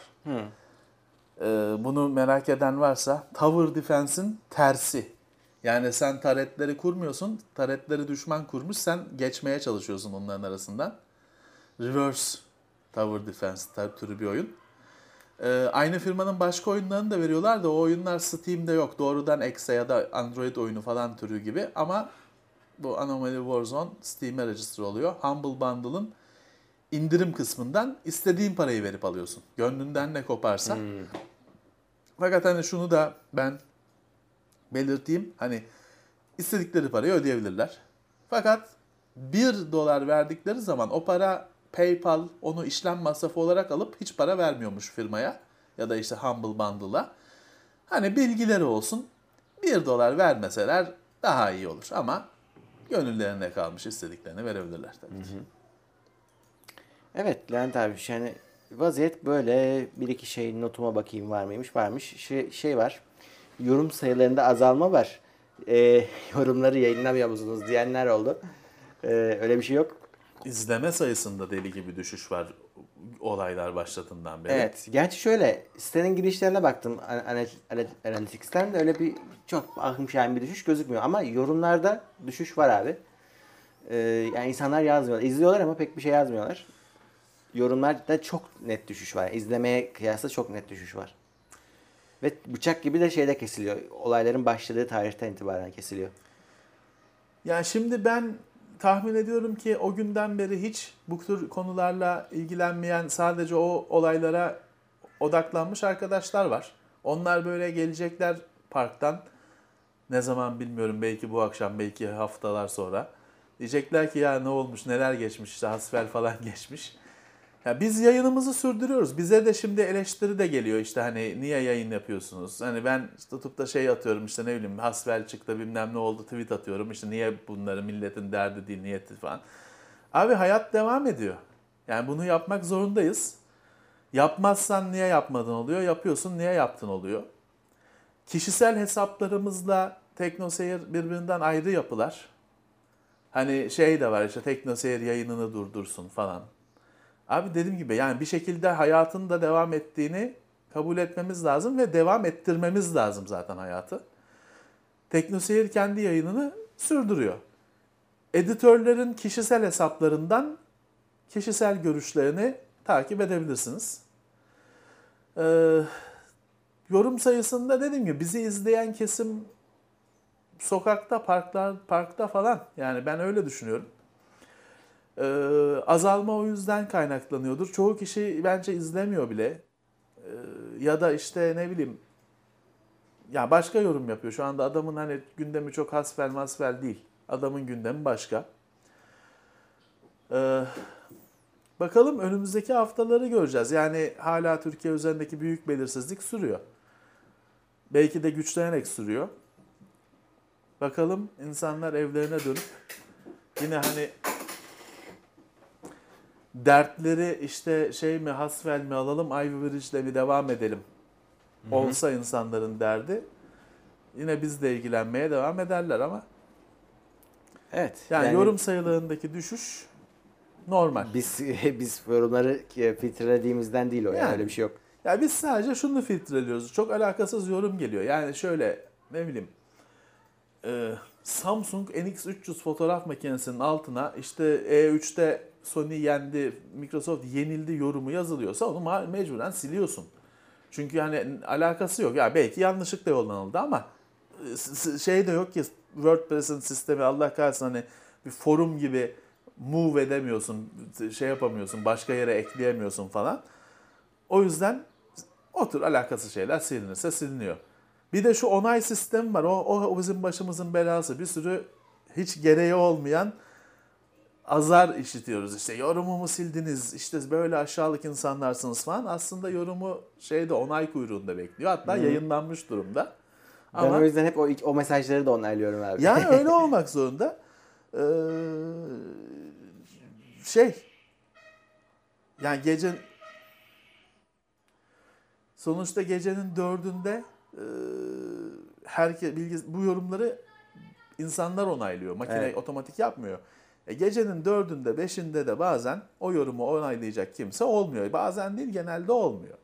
Bunu merak eden varsa Tower Defense'in tersi. Yani sen taretleri kurmuyorsun, taretleri düşman kurmuş, sen geçmeye çalışıyorsun onların arasından. Reverse Tower Defense türü bir oyun. Aynı firmanın başka oyunlarını da veriyorlar da o oyunlar Steam'de yok. Doğrudan Exe ya da Android oyunu falan türü gibi. Ama bu Anomaly Warzone Steam'e register oluyor. Humble Bundle'ın indirim kısmından istediğin parayı verip alıyorsun. Gönlünden ne koparsa. Fakat hani şunu da ben belirteyim. Hani istedikleri parayı ödeyebilirler. Fakat $1 verdikleri zaman o para PayPal onu işlem masrafı olarak alıp hiç para vermiyormuş firmaya. Ya da işte Humble Bundle'a. Hani bilgileri olsun. $1 vermeseler daha iyi olur. Ama gönüllerine kalmış, istediklerini verebilirler tabii ki. Evet Levent abi yani vaziyet böyle. Bir iki şey notuma bakayım var mıymış? Varmış. Şey var. Yorum sayılarında azalma var. Yorumları yayınlamıyor musunuz diyenler oldu. Öyle bir şey yok. İzleme sayısında deli gibi düşüş var olaylar başladığından beri. Evet. Gerçi şöyle sitenin girişlerine baktım. Analytics'ten de öyle bir çok ahım şahin bir düşüş gözükmüyor. Ama yorumlarda düşüş var abi. Yani insanlar yazmıyorlar. İzliyorlar ama pek bir şey yazmıyorlar. Yorumlarda çok net düşüş var. İzlemeye kıyasla çok net düşüş var. Ve bıçak gibi de şeyde kesiliyor. Olayların başladığı tarihten itibaren kesiliyor. Yani şimdi ben tahmin ediyorum ki o günden beri hiç bu tür konularla ilgilenmeyen, sadece o olaylara odaklanmış arkadaşlar var. Onlar böyle gelecekler parktan, ne zaman bilmiyorum, belki bu akşam, belki haftalar sonra. Diyecekler ki ya ne olmuş, neler geçmiş, işte hasbel falan geçmiş. Ya biz yayınımızı sürdürüyoruz. Bize de şimdi eleştiri de geliyor, işte hani niye yayın yapıyorsunuz? Hani ben işte tutup da şey atıyorum, işte ne bileyim hasbel çıktı bilmem ne oldu tweet atıyorum. İşte niye bunları, milletin derdi değil, niyeti falan. Abi hayat devam ediyor. Yani bunu yapmak zorundayız. Yapmazsan niye yapmadın oluyor, yapıyorsun niye yaptın oluyor. Kişisel hesaplarımızla TeknoSeyir birbirinden ayrı yapılar. Hani şey de var, işte TeknoSeyir yayınını durdursun falan. Abi dediğim gibi yani bir şekilde hayatın da devam ettiğini kabul etmemiz lazım ve devam ettirmemiz lazım zaten hayatı. TeknoSeyir kendi yayınını sürdürüyor. Editörlerin kişisel hesaplarından kişisel görüşlerini takip edebilirsiniz. Yorum sayısında dediğim gibi bizi izleyen kesim sokakta, parkta falan. Yani ben öyle düşünüyorum. Azalma o yüzden kaynaklanıyordur. Çoğu kişi bence izlemiyor bile. Ya da işte ne bileyim, ya başka yorum yapıyor. Şu anda adamın hani gündemi çok hasbel masbel değil. Adamın gündemi başka. Bakalım önümüzdeki haftaları göreceğiz. Yani hala Türkiye üzerindeki büyük belirsizlik sürüyor. Belki de güçlenerek sürüyor. Bakalım insanlar evlerine dönüp yine hani dertleri işte şey mi, hasbel mi alalım, Ivy Bridge'le mi devam edelim olsa insanların derdi, yine bizle ilgilenmeye devam ederler ama Evet. yani yorum sayılarındaki düşüş normal. Biz yorumları filtrelediğimizden değil o yani. Öyle bir şey yok. Ya biz sadece şunu filtreliyoruz. Çok alakasız yorum geliyor. Yani şöyle ne bileyim, Samsung NX300 fotoğraf makinesinin altına işte E3'te Sony yendi, Microsoft yenildi yorumu yazılıyorsa onu mecburen siliyorsun. Çünkü yani alakası yok. Ya belki yanlışlıkla yollanıldı ama şey de yok ki, WordPress'in sistemi Allah kahretsin, hani bir forum gibi move edemiyorsun, şey yapamıyorsun, başka yere ekleyemiyorsun falan. O yüzden o tür alakasız şeyler silinirse siliniyor. Bir de şu onay sistemi var. O bizim başımızın belası. Bir sürü hiç gereği olmayan azar işitiyoruz. İşte yorumumu sildiniz, işte böyle aşağılık insanlarsınız falan. Aslında yorumu şeyde, onay kuyruğunda bekliyor. Hatta yayınlanmış durumda. Ben Ama o yüzden hep o mesajları da onaylıyorum abi. yani öyle olmak zorunda. Şey, yani sonuçta gecenin 4'ünde herkes bu yorumları insanlar onaylıyor. Makine Evet. otomatik yapmıyor. Gecenin 4'ünde 5'inde de bazen o yorumu onaylayacak kimse olmuyor. Bazen değil, genelde olmuyor.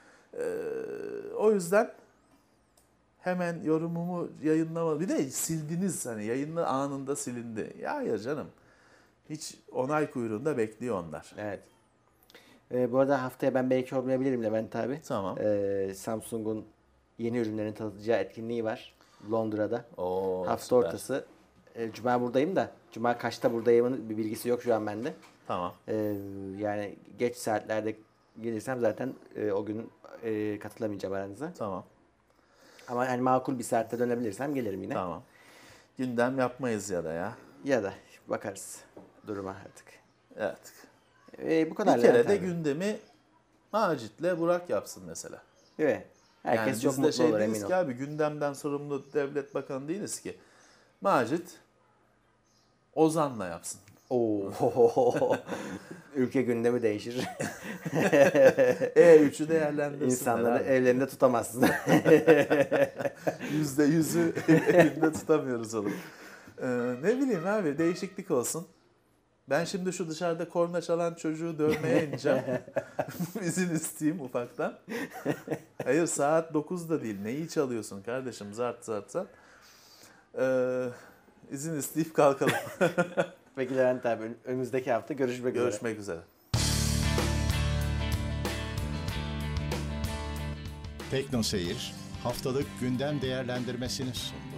O yüzden hemen yorumumu yayınlamadım. Bir de sildiniz, hani yayınlı anında silindi. Ya canım, hiç onay kuyruğunda bekliyor onlar. Evet. Bu arada haftaya ben belki olmayabilirim Levent abi. Tamam. Samsung'un yeni ürünlerini tanıtacağı etkinliği var Londra'da. Oo, Hafta süper. ortası. Cuma buradayım da. Cuma kaçta buradayımın bir bilgisi yok şu an bende. Tamam. Yani geç saatlerde gelirsem zaten o gün katılamayacağım aranıza. Tamam. Ama yani makul bir saatte dönebilirsem gelirim yine. Tamam. Gündem yapmayız ya da ya. Ya da bakarız duruma artık. Evet. Bu kadar Bir kere Levent de abi. gündemi Macit'le Burak yapsın mesela. Değil mi? Herkes Yani çok biz de mutlu olur değiliz emin ol. ki abi, gündemden sorumlu devlet bakanı değiliz ki. Macit Ozan'la yapsın. Oo. Ülke gündemi değişir. E3'ü değerlendirsinler. İnsanları abi. evlerinde tutamazsın. %100'ü elinde tutamıyoruz oğlum. Ne bileyim abi, değişiklik olsun. Ben şimdi şu dışarıda korna çalan çocuğu dövmeye ineceğim. İzin isteyeyim ufaktan. Hayır, saat 9'da değil. Neyi çalıyorsun kardeşim? Zart zart zart. İzin isteyip kalkalım. Peki Levent abi önümüzdeki hafta görüşmek üzere. Görüşmek üzere. Tekno Seyir haftalık gündem değerlendirmesini sundu.